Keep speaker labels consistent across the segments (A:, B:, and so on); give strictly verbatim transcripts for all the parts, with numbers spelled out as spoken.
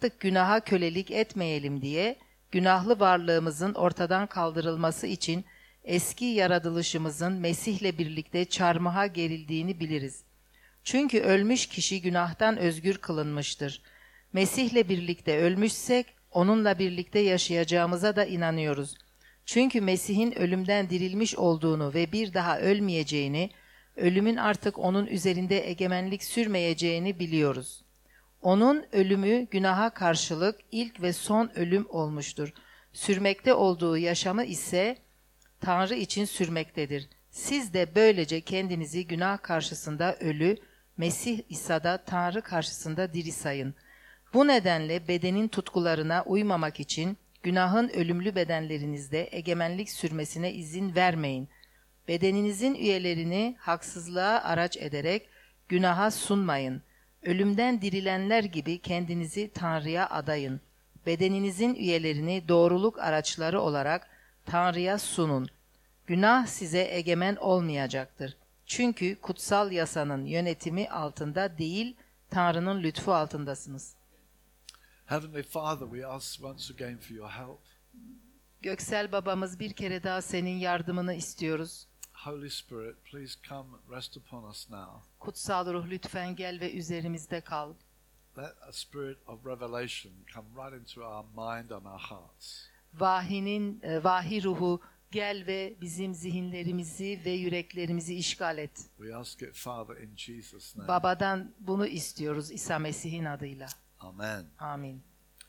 A: artık günaha kölelik etmeyelim diye günahlı varlığımızın ortadan kaldırılması için eski yaratılışımızın Mesih'le birlikte çarmıha gerildiğini biliriz. Çünkü ölmüş kişi günahtan özgür kılınmıştır. Mesih'le birlikte ölmüşsek onunla birlikte yaşayacağımıza da inanıyoruz. Çünkü Mesih'in ölümden dirilmiş olduğunu ve bir daha ölmeyeceğini, ölümün artık onun üzerinde egemenlik sürmeyeceğini biliyoruz. Onun ölümü günaha karşılık ilk ve son ölüm olmuştur. Sürmekte olduğu yaşamı ise Tanrı için sürmektedir. Siz de böylece kendinizi günah karşısında ölü, Mesih İsa'da Tanrı karşısında diri sayın. Bu nedenle bedenin tutkularına uymamak için günahın ölümlü bedenlerinizde egemenlik sürmesine izin vermeyin. Bedeninizin üyelerini haksızlığa araç ederek günaha sunmayın. Ölümden dirilenler gibi kendinizi Tanrı'ya adayın. Bedeninizin üyelerini doğruluk araçları olarak Tanrı'ya sunun. Günah size egemen olmayacaktır. Çünkü kutsal yasanın yönetimi altında değil, Tanrı'nın lütfu altındasınız.
B: Heavenly Father, we ask once again for your help.
A: Göksel babamız, bir kere daha senin yardımını istiyoruz.
B: Holy Spirit, please come rest upon us now.
A: Kutsal ruh lütfen gel ve üzerimizde kal.
B: Let a spirit of revelation come right into our mind and our hearts.
A: Vahinin, e, vahiy ruhu gel ve bizim zihinlerimizi ve yüreklerimizi işgal et.
B: We ask it, Father, in Jesus' name.
A: Babadan bunu istiyoruz İsa Mesih'in adıyla.
B: Amen.
A: Amin.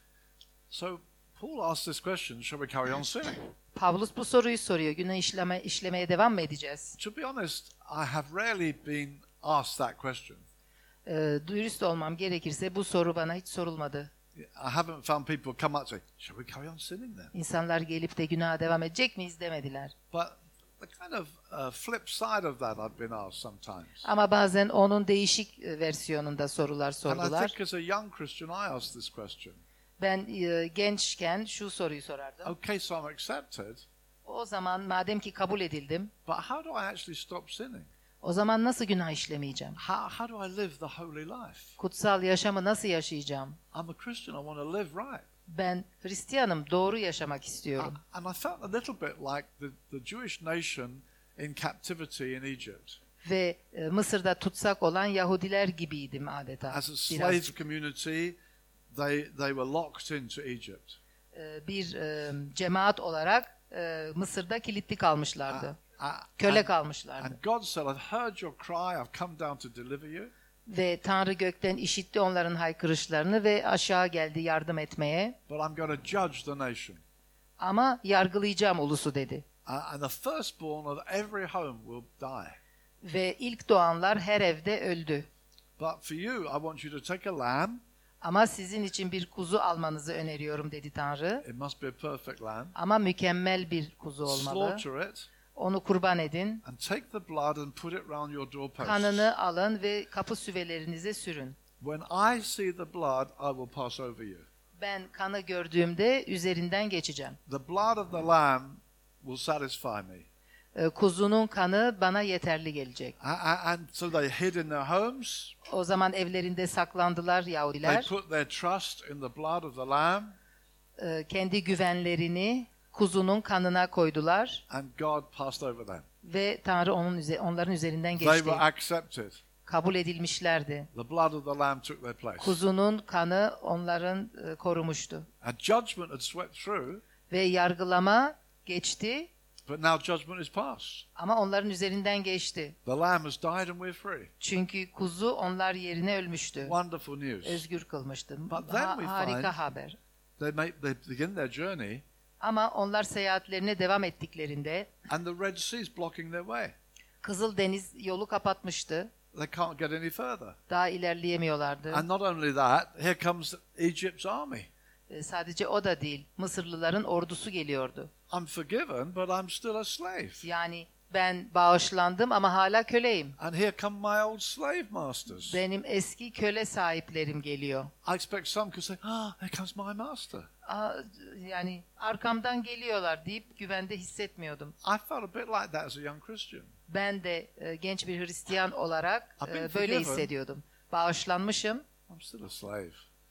B: So, Paul asked this question, shall we carry on sinning?
A: Pavlus bu soruyu soruyor. Günah işleme, işlemeye devam mı edeceğiz?
B: To be honest, I have rarely been asked that question.
A: Ee, dürüst olmam gerekirse bu soru bana hiç sorulmadı.
B: I haven't found people come up and say, shall we carry on sinning then?
A: İnsanlar gelip de günaha devam edecek miyiz demediler.
B: But the kind of uh, flip side of that I've been asked sometimes.
A: Ama bazen onun değişik e, versiyonunda sorular
B: And I
A: sordular.
B: think as a young Christian I asked this question.
A: Ben e, gençken şu soruyu sorardım.
B: Okay, so I'm accepted,
A: O zaman madem ki kabul edildim,
B: but how do I actually stop sinning?
A: o zaman nasıl günah işlemeyeceğim?
B: How, how do I live the holy life?
A: Kutsal yaşamı nasıl yaşayacağım?
B: I'm a Christian, I want to live right.
A: Ben Hristiyanım, doğru yaşamak istiyorum.
B: And I felt a little bit like the, the Jewish nation in captivity in Egypt.
A: Ve e, Mısır'da tutsak olan Yahudiler gibiydim adeta.
B: As a slave
A: Biraz,
B: community, they, they were locked into Egypt.
A: e, bir e, cemaat olarak e, Mısır'da kilitli kalmışlardı.
B: Uh,
A: Köle
B: and,
A: kalmışlardı.
B: and God said, I've heard your cry, I've come down to deliver you.
A: Ve Tanrı gökten işitti onların haykırışlarını ve aşağı geldi yardım etmeye.
B: But I'm going to judge the nation.
A: Ama yargılayacağım ulusu dedi.
B: Uh, and the firstborn of every home will die.
A: Ve ilk doğanlar her evde öldü.
B: But for you, I want you to take a lamb.
A: Ama sizin için bir kuzu almanızı öneriyorum dedi Tanrı.
B: It must be a perfect lamb.
A: Ama mükemmel bir kuzu olmalı.
B: Slaughter it
A: Onu kurban edin.
B: and take the blood and put it round your doorposts.
A: Kanını alın ve kapı süvelerinize sürün.
B: When I see the blood, I will pass over you.
A: Ben kanı gördüğümde üzerinden geçeceğim.
B: The blood of the lamb will satisfy me.
A: Ee, Kuzunun kanı bana yeterli gelecek.
B: A- a- And so they hid in their homes.
A: O zaman evlerinde saklandılar
B: They
A: Yahudiler.
B: put their trust in the blood of the lamb.
A: Ee, Kendi güvenlerini kuzunun kanına koydular
B: And God passed over them.
A: ve Tanrı onun üze- onların üzerinden
B: They
A: geçti.
B: were accepted.
A: Kabul edilmişlerdi.
B: The blood of the lamb took their place.
A: Kuzunun kanı onların e, korumuştu.
B: A judgment had swept through,
A: Ve yargılama geçti
B: but now judgment is passed.
A: ama onların üzerinden geçti.
B: The lamb has died and we're free.
A: Çünkü kuzu onlar yerine ölmüştü.
B: Wonderful news.
A: Özgür kılmıştı.
B: But then
A: Ha-
B: we
A: harika
B: find-
A: haber.
B: They make they begin their journey,
A: Ama onlar seyahatlerine devam ettiklerinde
B: and the Red Sea is blocking their way.
A: Kızıl Deniz yolu kapatmıştı.
B: They can't get any further.
A: Daha ilerleyemiyorlardı.
B: And not only that, here comes Egypt's army.
A: E, Sadece o da değil. Mısırlıların ordusu geliyordu.
B: I'm forgiven, but I'm still a slave.
A: Yani ben bağışlandım ama hala köleyim.
B: And here come my old slave masters.
A: Benim eski köle sahiplerim geliyor.
B: I expect some could say, ah, there comes my master.
A: Aa, yani arkamdan geliyorlar deyip güvende hissetmiyordum.
B: I felt a bit like that as a young Christian.
A: Ben de e, genç bir Hristiyan olarak
B: I've been
A: e, böyle
B: forgiven.
A: hissediyordum. Bağışlanmışım
B: I'm still a slave.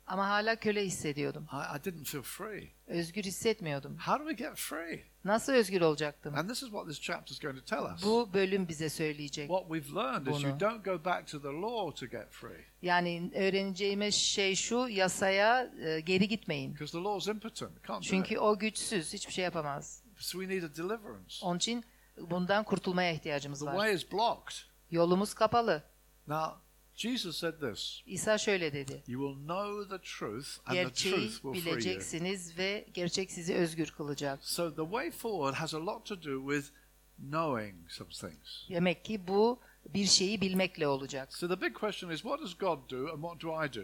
A: Ama hala köle hissediyordum.
B: I, I didn't feel free.
A: Özgür hissetmiyordum.
B: How do we get free?
A: Nasıl özgür olacaktım?
B: And this is what this chapter is going to tell us.
A: Bu bölüm bize söyleyecek.
B: What we've learned is
A: Bunu.
B: you don't go back to the law to get free.
A: Yani öğreneceğimiz şey şu, yasaya e, geri gitmeyin.
B: Because the law is impotent. It can't do
A: Çünkü
B: it.
A: o güçsüz, hiçbir şey yapamaz.
B: So we need a deliverance.
A: Onun için bundan kurtulmaya ihtiyacımız
B: The
A: var.
B: way is blocked.
A: Yolumuz kapalı.
B: Now, Jesus said this.
A: İsa şöyle dedi.
B: You will know the truth and the
A: Gerçeği
B: truth will free you.
A: bileceksiniz ve gerçek sizi özgür kılacak.
B: So the way forward has a lot to do with knowing some things.
A: Demek ki bu bir şeyi bilmekle olacak.
B: So the big question is, what does God do and what do I do?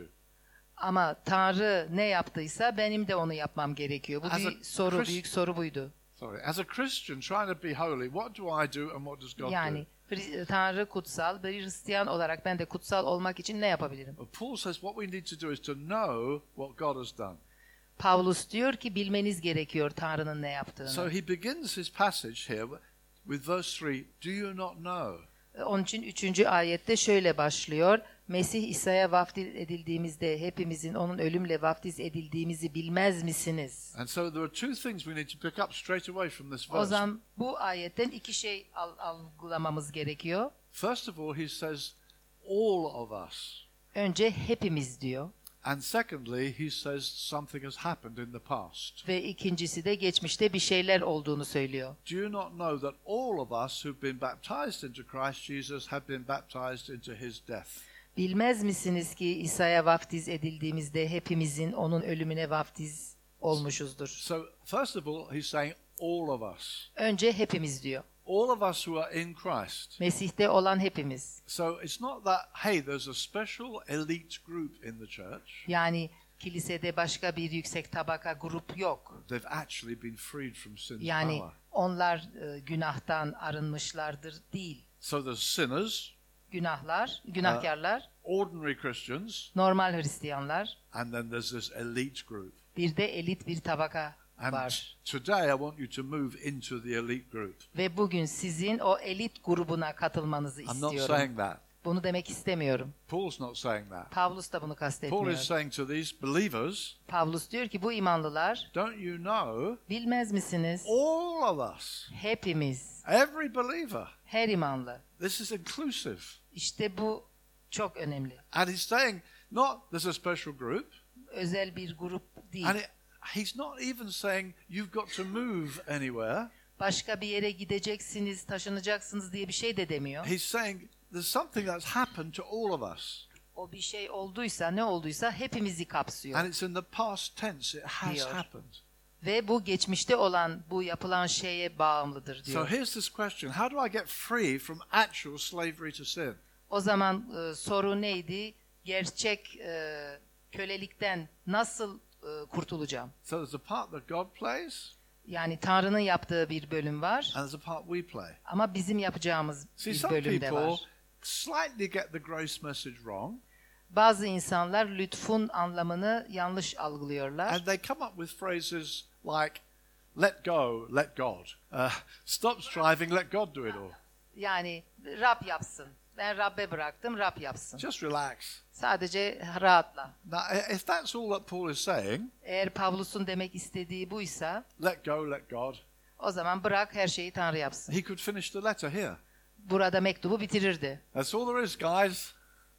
A: Ama Tanrı ne yaptıysa benim de onu yapmam gerekiyor. Bu
B: As a
A: bir soru,
B: Christ-
A: büyük soru buydu.
B: Sorry, as a Christian trying to be holy, what do I do and what does God do?
A: Yani Hri- Tanrı kutsal, bir Hristiyan olarak ben de kutsal olmak için ne yapabilirim?
B: Well, Paul says what we need to do is to know what God has done.
A: Pavlus diyor ki bilmeniz gerekiyor Tanrı'nın ne
B: So
A: yaptığını.
B: he begins his passage here with verse three, do you not know?
A: Onun için üçüncü ayette şöyle başlıyor. Mesih İsa'ya vaftiz edildiğimizde hepimizin onun ölümle vaftiz edildiğimizi bilmez misiniz?
B: And so there are two things we need to pick up straight away from this
A: O
B: verse.
A: zaman bu ayetten iki şey al- algılamamız gerekiyor.
B: First of all, he says, all of us.
A: Önce hepimiz diyor.
B: And secondly, he says something has happened in the past.
A: Ve ikincisi de geçmişte bir şeyler olduğunu söylüyor.
B: Do you not know that all of us who've been baptized into Christ Jesus have been baptized into his death?
A: Bilmez misiniz ki İsa'ya vaftiz edildiğimizde hepimizin onun ölümüne vaftiz olmuşuzdur.
B: So, first of all, he's saying all of us.
A: Önce hepimiz diyor.
B: All of us who are in Christ.
A: Mesih'te olan hepimiz.
B: So it's not that, hey, there's a special elite group in the church.
A: Yani kilisede başka bir yüksek tabaka grup yok.
B: They've actually been freed from sin's
A: Yani
B: power.
A: onlar e, günahtan arınmışlardır değil.
B: So there's sinners,
A: Günahlar, günahkarlar,
B: ordinary Christians,
A: normal Hristiyanlar,
B: and then there's this elite group.
A: bir de elit bir tabaka
B: And
A: var.
B: today I want you to move into the elite group.
A: Ve bugün sizin o elit grubuna katılmanızı
B: I'm not
A: istiyorum.
B: saying that.
A: Bunu demek istemiyorum.
B: Paul's not saying that.
A: Pavlus da bunu
B: Paul
A: kastetmiyor.
B: is saying to these believers,
A: Pavlus diyor ki bu imanlılar
B: don't you know
A: bilmez misiniz?
B: all of us,
A: Hepimiz,
B: every believer,
A: her imanlı.
B: this is inclusive.
A: İşte bu çok önemli.
B: And he's saying, not there's a special group,
A: Özel bir grup değil.
B: and it, he's not even saying you've got to move anywhere.
A: Başka bir yere gideceksiniz, taşınacaksınız diye bir şey de demiyor.
B: He's saying there's something that's happened to all of us.
A: O bir şey olduysa, ne olduysa hepimizi kapsıyor.
B: And it's in the past tense, it has
A: Diyor.
B: happened.
A: Ve bu geçmişte olan, bu yapılan şeye bağımlıdır
B: So
A: diyor.
B: here's this question, how do I get free from actual slavery to sin?
A: O zaman e, soru neydi? Gerçek e, kölelikten nasıl e, kurtulacağım?
B: So there's a part that God plays,
A: Yani Tanrı'nın yaptığı bir bölüm var
B: and there's a part we play.
A: ama bizim yapacağımız
B: See,
A: bir
B: some
A: bölüm de
B: people
A: var.
B: slightly get the grace message wrong,
A: Bazı insanlar lütfun anlamını yanlış algılıyorlar.
B: and they come up with phrases like, let go, let God. Uh, stop striving, let God do it all.
A: Yani Rab yapsın. Ben Rab'be bıraktım, Rab yapsın.
B: Just relax.
A: Sadece rahatla.
B: Now, i- if that's all that Paul is saying,
A: Eğer Pavlus'un demek istediği buysa,
B: let go, let God,
A: o zaman bırak her şeyi Tanrı yapsın.
B: he could finish the letter here.
A: Burada mektubu bitirirdi.
B: That's all there is, guys.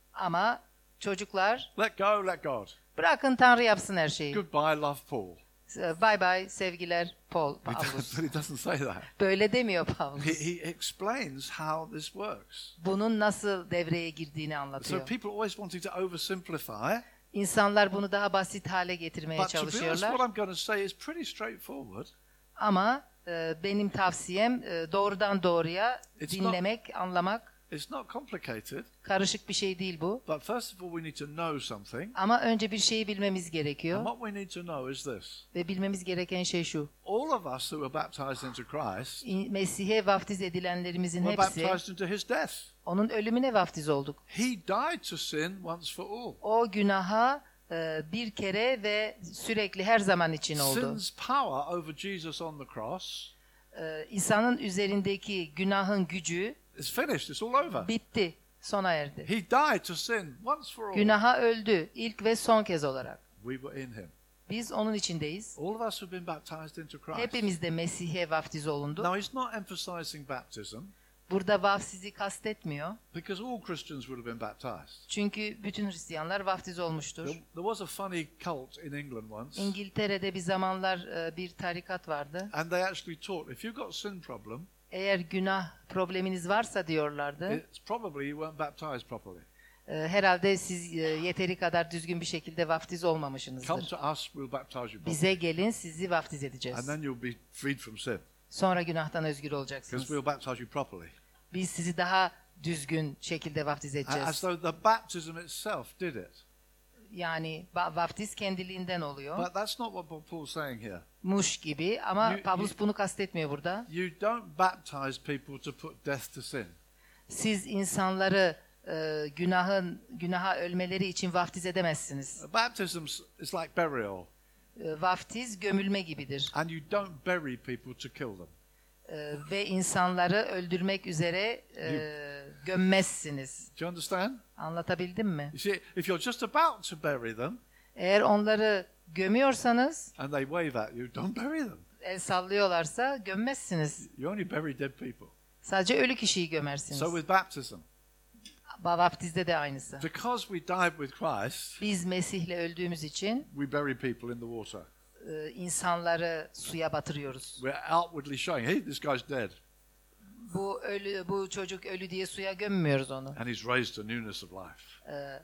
A: Ama çocuklar,
B: Let go, let God.
A: bırakın Tanrı yapsın her şeyi.
B: Goodbye, love Paul.
A: Bye bye, sevgiler Paul,
B: He
A: Pavlus.
B: doesn't, but he doesn't say that.
A: Böyle demiyor Pavlus.
B: He, he explains how this works.
A: Bunun nasıl devreye girdiğini
B: So
A: anlatıyor.
B: people always wanting to oversimplify,
A: İnsanlar bunu daha basit hale getirmeye
B: but to be honest,
A: çalışıyorlar.
B: what I'm going to say is pretty straightforward.
A: Ama e, benim tavsiyem e, doğrudan doğruya
B: It's
A: dinlemek, anlamak.
B: It's not complicated,
A: Karışık bir şey değil bu.
B: but first of all, we need to know something.
A: Ama önce bir şeyi bilmemiz gerekiyor.
B: And what we need to know is this.
A: Ve bilmemiz gereken şey şu.
B: All of us who were baptized into Christ
A: İ- Mesih'e vaftiz edilenlerimizin
B: were
A: hepsi
B: baptized into his death.
A: onun ölümüne vaftiz olduk.
B: He died to sin once for all.
A: O günaha e, bir kere ve sürekli her zaman için oldu.
B: Sin's power over Jesus on the cross
A: E, İsa'nın üzerindeki günahın gücü
B: is finished. It's all over.
A: bitti, sona erdi.
B: He died to sin once for all.
A: Günaha öldü ilk ve son kez olarak.
B: We were in him.
A: Biz onun içindeyiz.
B: All of us have been baptized into Christ.
A: Hepimiz de Mesih'e vaftiz olunduk.
B: Now, he's not emphasizing baptism
A: Burada vaftizi kastetmiyor.
B: because all Christians would have been baptized.
A: Çünkü bütün Hristiyanlar vaftiz olmuştur.
B: There, there was a funny cult in England once,
A: İngiltere'de bir zamanlar e, bir tarikat vardı.
B: and they actually taught if you've got a sin problem,
A: Eğer günah probleminiz varsa diyorlardı,
B: it's probably you weren't baptized properly.
A: e, herhalde siz e, yeteri kadar düzgün bir şekilde vaftiz
B: Come
A: olmamışsınızdır.
B: to us, we'll baptize you properly.
A: Bize gelin, sizi vaftiz
B: And
A: edeceğiz.
B: then you'll be freed from sin
A: Sonra günahtan özgür
B: because
A: olacaksınız.
B: we'll baptize you properly.
A: Biz sizi daha düzgün şekilde vaftiz
B: As
A: edeceğiz.
B: though the baptism itself did it.
A: Yani ba- vaftiz kendiliğinden oluyor.
B: But that's not what Paul's saying here.
A: Muş gibi ama
B: You-
A: Pavlus
B: you-
A: bunu kastetmiyor burada.
B: You don't baptize people to put death to sin.
A: Siz insanları e, günahın günaha ölmeleri için vaftiz edemezsiniz.
B: Baptism is like burial,
A: E, vaftiz gömülme gibidir.
B: and you don't bury people to kill them.
A: E, ve insanları öldürmek üzere e, gömmezsiniz.
B: Do you understand?
A: Anlatabildim mi?
B: You see, if you're just about to bury them
A: Eğer onları gömüyorsanız,
B: and they wave at you, don't bury them.
A: el sallıyorlarsa gömmezsiniz.
B: You only bury dead people.
A: Sadece ölü kişiyi gömersiniz.
B: So with baptism,
A: Ba- Vaftizde de aynısı.
B: because we died with Christ,
A: Biz Mesih'le öldüğümüz için
B: we bury people in the water.
A: e, insanları suya batırıyoruz.
B: We're outwardly showing, hey, this guy's dead,
A: Bu ölü, bu çocuk ölü diye suya gömmüyoruz onu.
B: and he's raised to newness of life.
A: E,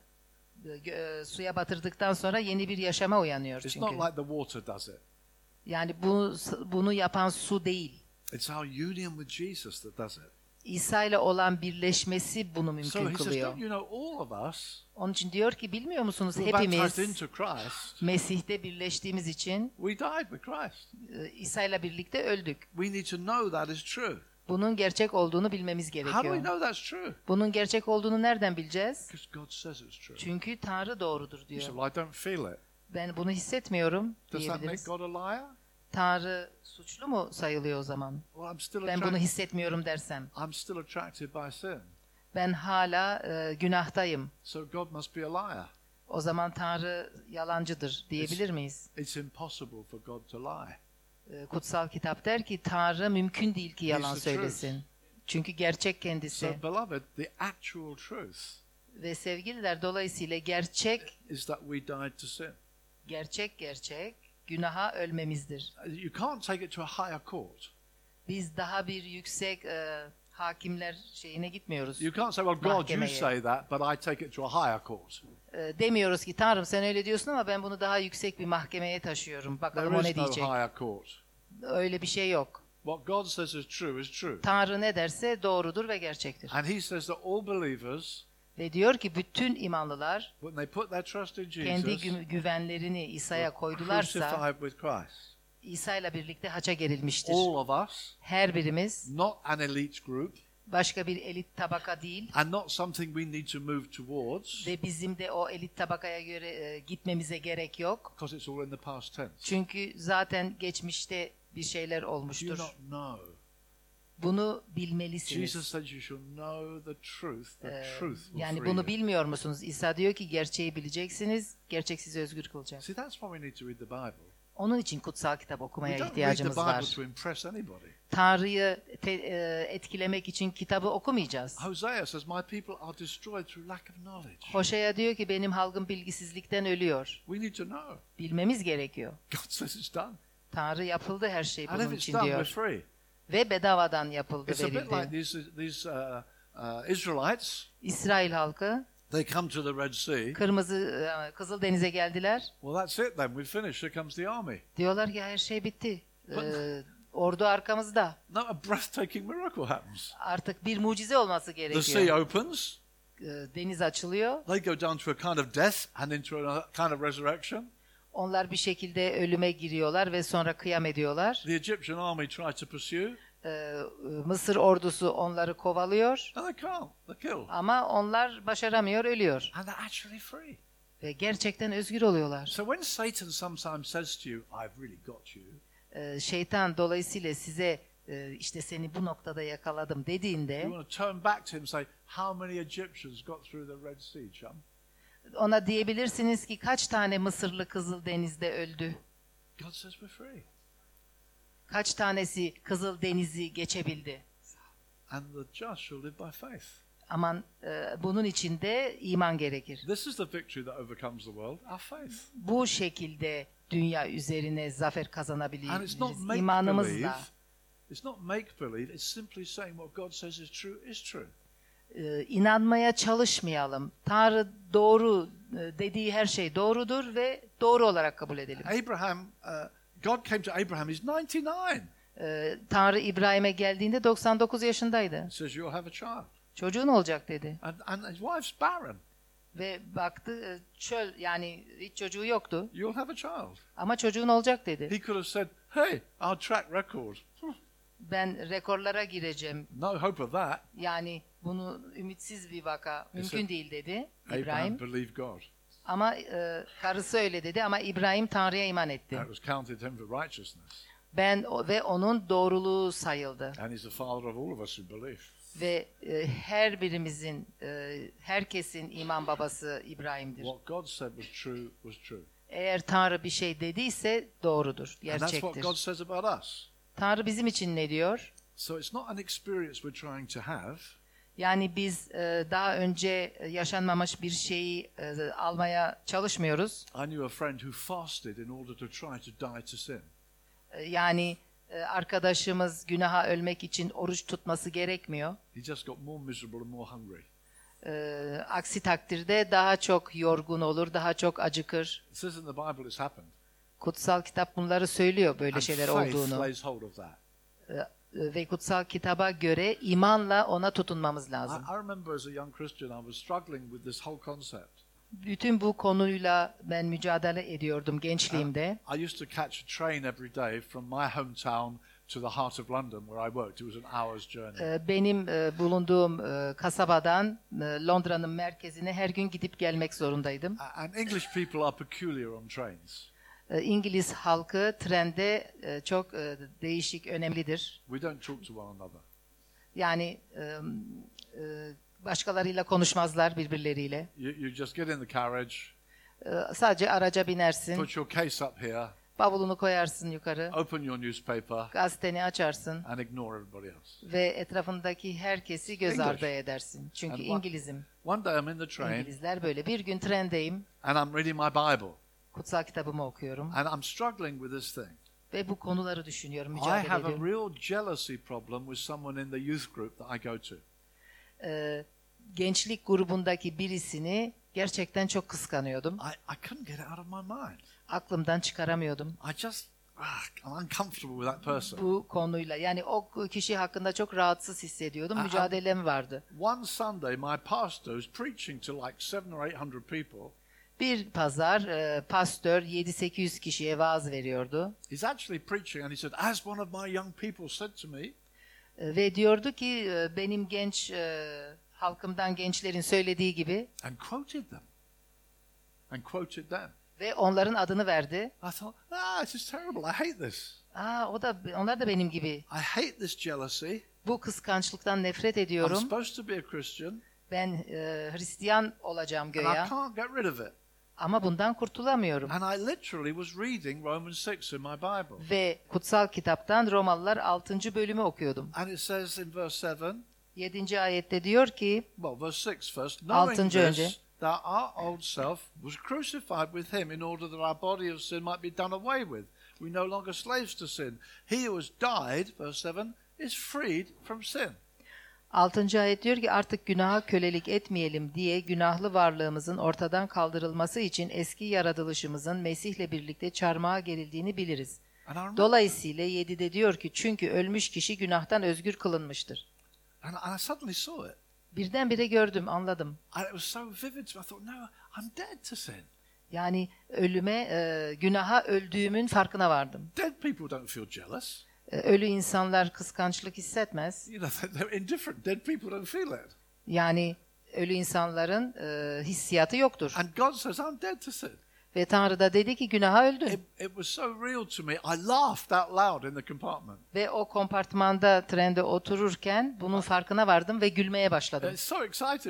A: gö- e, suya batırdıktan sonra yeni bir yaşama uyanıyor
B: It's
A: çünkü.
B: not like the water does it.
A: Yani bu bunu yapan su değil.
B: It's our union with Jesus that does it.
A: İsa ile olan birleşmesi bunu
B: So
A: mümkün
B: he says,
A: kılıyor.
B: don't you know, all of us
A: Onun için diyor ki bilmiyor musunuz
B: who were
A: hepimiz
B: baptized into Christ,
A: Mesih'te birleştiğimiz için
B: we died with Christ.
A: e, İsa ile birlikte öldük.
B: We need to know that is true.
A: Bunun gerçek olduğunu bilmemiz
B: How do we
A: gerekiyor.
B: know that's true?
A: Bunun gerçek olduğunu nereden bileceğiz?
B: Because God says it's true.
A: Çünkü Tanrı doğrudur
B: You
A: diyor.
B: say, well, I don't feel it.
A: Ben bunu hissetmiyorum
B: Does that make
A: diyebiliriz.
B: God a liar?
A: Tanrı suçlu mu sayılıyor o zaman?
B: Well, I'm still,
A: Ben bunu
B: attract-
A: hissetmiyorum dersem.
B: I'm still attracted by sin.
A: Ben hala e, günahtayım.
B: So God must be a liar.
A: O zaman Tanrı yalancıdır diyebilir miyiz?
B: It's impossible for God to lie.
A: E, Kutsal kitap der ki Tanrı mümkün değil ki yalan
B: He's the truth.
A: söylesin. Çünkü gerçek kendisi.
B: So, beloved, the actual truth
A: Ve sevgililer dolayısıyla gerçek,
B: is that we died to sin.
A: gerçek gerçek günaha ölmemizdir.
B: You can't take it to a higher court.
A: Biz daha bir yüksek e, hakimler şeyine gitmiyoruz.
B: You can't say, well, God, you
A: Mahkemeye.
B: say that, but I take it to a higher court.
A: E, demiyoruz ki Tanrım sen öyle diyorsun ama ben bunu daha yüksek bir mahkemeye taşıyorum. Bakalım o
B: There
A: ne
B: is no
A: diyecek.
B: higher court.
A: Öyle bir şey yok.
B: What God says is true is true.
A: Tanrı ne derse doğrudur ve gerçektir.
B: And he says that all believers,
A: Ve diyor ki bütün imanlılar
B: when they put their trust in
A: kendi
B: Jesus,
A: gü- güvenlerini İsa'ya
B: were
A: koydularsa
B: crucified with Christ.
A: İsa ile birlikte haça gerilmiştir.
B: All of us,
A: Her birimiz
B: not an elite group,
A: başka bir elit tabaka değil
B: and not something we need to move towards,
A: ve bizim de o elit tabakaya göre e, gitmemize gerek yok.
B: because it's all in the past tense.
A: Çünkü zaten geçmişte bir şeyler
B: Do you
A: olmuştur.
B: not know?
A: Bunu bilmelisiniz.
B: Jesus says you shall know the truth. The
A: Ee,
B: truth will
A: yani
B: free
A: bunu
B: you.
A: bilmiyor musunuz? İsa diyor ki gerçeği bileceksiniz, gerçek sizi özgür kılacak.
B: See, that's why we need to read the Bible.
A: Onun için kutsal kitap
B: We
A: okumaya
B: don't read the
A: ihtiyacımız
B: Bible
A: var.
B: to impress anybody.
A: Tanrı'yı te- e, etkilemek için kitabı okumayacağız.
B: Hosea says, my people are destroyed through lack of knowledge.
A: Hoşea diyor ki benim halkım bilgisizlikten ölüyor.
B: We need to know.
A: Bilmemiz gerekiyor.
B: God says it's done.
A: Tanrı yapıldı her şey
B: And
A: bunun
B: if it's
A: için
B: done, we're
A: diyor.
B: free.
A: Ve bedavadan yapıldı,
B: It's a bit like
A: verildi.
B: these, these uh, uh, Israelites.
A: İsrail halkı
B: They come to the Red Sea.
A: Kırmızı e, Kızıl Deniz'e geldiler.
B: Well, that's it then. We've finished. Here comes the army.
A: Diyorlar ki her şey bitti. Ee, ordu arkamızda.
B: No, a breathtaking miracle happens.
A: Artık bir mucize olması
B: The sea
A: gerekiyor.
B: opens.
A: Ee, Deniz açılıyor.
B: They go down to a kind of death and into a kind of resurrection.
A: Onlar bir şekilde ölüme giriyorlar ve sonra kıyam ediyorlar.
B: The Egyptian army try to pursue,
A: Ee, Mısır ordusu onları kovalıyor
B: and they can't. They're killed.
A: ama onlar başaramıyor, ölüyor.
B: And they're actually free.
A: Ve gerçekten özgür oluyorlar.
B: So when Satan sometimes says to you, I've really got you,
A: Ee, Şeytan dolayısıyla size e, işte seni bu noktada yakaladım dediğinde
B: you want to turn back to him and say, how many Egyptians got through the Red Sea, chum?
A: ona diyebilirsiniz ki kaç tane Mısırlı Kızıldeniz'de öldü?
B: God says we're free.
A: Kaç tanesi Kızıldeniz'i geçebildi?
B: And the just shall live by faith.
A: Aman e, bunun için de iman gerekir.
B: This is the victory that overcomes the world, our faith.
A: Bu şekilde dünya üzerine zafer
B: And it's not
A: kazanabiliriz.
B: make
A: İmanımızla.
B: believe. It's not make believe. It's simply saying what God says is true is true.
A: Ee, inanmaya çalışmayalım. Tanrı doğru e, dediği her şey doğrudur ve doğru olarak kabul edelim.
B: Abraham, uh, God came to Abraham. He's ninety-nine.
A: Ee, Tanrı İbrahim'e geldiğinde doksan dokuz yaşındaydı.
B: He says you'll have a child,
A: Çocuğun olacak dedi.
B: and and his wife's barren.
A: Ve baktı e, çöl, yani hiç çocuğu yoktu
B: You'll have a child.
A: ama çocuğun olacak dedi.
B: He could have said, "Hey, I'll track record."
A: Ben rekorlara gireceğim.
B: No hope of that.
A: Yani bunu ümitsiz bir vaka, mümkün
B: Mesela-
A: değil dedi
B: Abraham
A: İbrahim.
B: believed God.
A: Ama e, karısı öyle dedi ama İbrahim Tanrı'ya iman etti.
B: That was counted him for righteousness.
A: Ben o- ve onun doğruluğu sayıldı.
B: And he's the father of all of us who believe.
A: Ve e, her birimizin, e, herkesin iman babası İbrahim'dir.
B: What God said was true was true.
A: Eğer Tanrı bir şey dediyse doğrudur,
B: And that's what
A: gerçektir.
B: God says about us.
A: Tanrı bizim için ne diyor?
B: So it's not an experience we're trying to have.
A: Yani biz e, daha önce yaşanmamış bir şeyi e, almaya çalışmıyoruz.
B: I knew a friend who fasted in order to try to die to sin.
A: E, yani e, arkadaşımız günaha ölmek için oruç tutması gerekmiyor.
B: He just got more miserable and more hungry.
A: E, aksi takdirde daha çok yorgun olur, daha çok acıkır.
B: It says in the Bible it's happened.
A: Kutsal kitap bunları söylüyor, böyle
B: And
A: şeyler
B: faith
A: olduğunu.
B: lays hold of that.
A: E, ve kutsal kitaba göre imanla ona tutunmamız
B: I,
A: lazım.
B: I remember as a young Christian I was struggling with this whole concept.
A: Bütün bu konuyla ben mücadele ediyordum gençliğimde.
B: I used to catch a train every day from my hometown to the heart of London where I worked. It was an hour's journey.
A: E, benim e, bulunduğum e, kasabadan e, Londra'nın merkezine her gün gidip gelmek zorundaydım.
B: A- And English people are peculiar on trains.
A: E, İngiliz halkı trende e, çok e, değişik, önemlidir.
B: We don't talk to one another.
A: Yani e, e, başkalarıyla konuşmazlar birbirleriyle.
B: You, you just get in the carriage,
A: E, sadece araca binersin,
B: put your case up here,
A: bavulunu koyarsın yukarı,
B: open your newspaper,
A: gazeteni açarsın
B: and ignore everybody else.
A: ve etrafındaki herkesi göz
B: English.
A: ardı edersin. Çünkü
B: And what-
A: İngilizim.
B: One day I'm in the train
A: İngilizler böyle. Bir gün trendeyim,
B: and I'm reading my Bible
A: kutsal kitabımı okuyorum
B: and I'm struggling with this thing.
A: ve bu konuları düşünüyorum,
B: I
A: mücadele
B: have a
A: ediyorum.
B: real jealousy problem with someone in the youth group that I go to.
A: Ee, gençlik grubundaki birisini gerçekten çok kıskanıyordum.
B: I, I couldn't get it out of my mind.
A: Aklımdan çıkaramıyordum
B: I just, ah, I'm uncomfortable with that person.
A: bu konuyla. Yani o kişi hakkında çok rahatsız hissediyordum.
B: Aa,
A: Mücadelem vardı.
B: One Sunday, my pastor was preaching to like seven or eight hundred people.
A: Bir pazar e, pastör yedi sekiz yüz kişiye vaaz veriyordu.
B: He's actually preaching, and he said, as one of my young people said to me,
A: E, ve diyordu ki e, benim genç e, halkımdan gençlerin söylediği gibi,
B: and quoted them, and quoted them.
A: ve onların adını verdi.
B: I thought, ah, this is terrible. I hate this.
A: Aa, o da onlar da benim gibi.
B: I hate this jealousy.
A: Bu kıskançlıktan nefret
B: I'm
A: ediyorum.
B: supposed to be a Christian,
A: Ben e, Hristiyan olacağım
B: and I
A: göya
B: can't get rid of it.
A: ama bundan kurtulamıyorum.
B: And I literally was reading Romans six in my Bible.
A: Ve kutsal kitaptan Romalılar altıncı bölümü okuyordum.
B: And it says in verse seven,
A: yedinci ayette diyor ki,
B: well, verse six first, knowing
A: Altıncı önce.
B: this, that our old self was crucified with him in order that our body of sin might be done away with. We no longer slaves to sin. He who has died, verse seven, is freed from sin.
A: altıncı ayet diyor ki artık günaha kölelik etmeyelim diye günahlı varlığımızın ortadan kaldırılması için eski yaratılışımızın Mesih'le birlikte çarmıha gerildiğini biliriz.
B: And I, remember,
A: Dolayısıyla yedide diyor ki çünkü ölmüş kişi günahtan özgür kılınmıştır.
B: and, and I suddenly saw it.
A: Birdenbire gördüm, anladım.
B: And it was so vivid to me. I thought, no, I'm dead to sin.
A: Yani ölüme, e, günaha öldüğümün farkına vardım.
B: Dead people don't feel jealous.
A: E, Ölü insanlar kıskançlık hissetmez.
B: You know, they're indifferent. Dead people don't feel it.
A: Yani ölü insanların e, hissiyatı yoktur.
B: And God says, I'm dead to sin.
A: Ve Tanrı da dedi ki günaha öldün.
B: It, it was so real to me. I laughed out loud in the compartment.
A: Ve o kompartmanda trende otururken bunun farkına vardım ve gülmeye başladım.
B: It so excited me.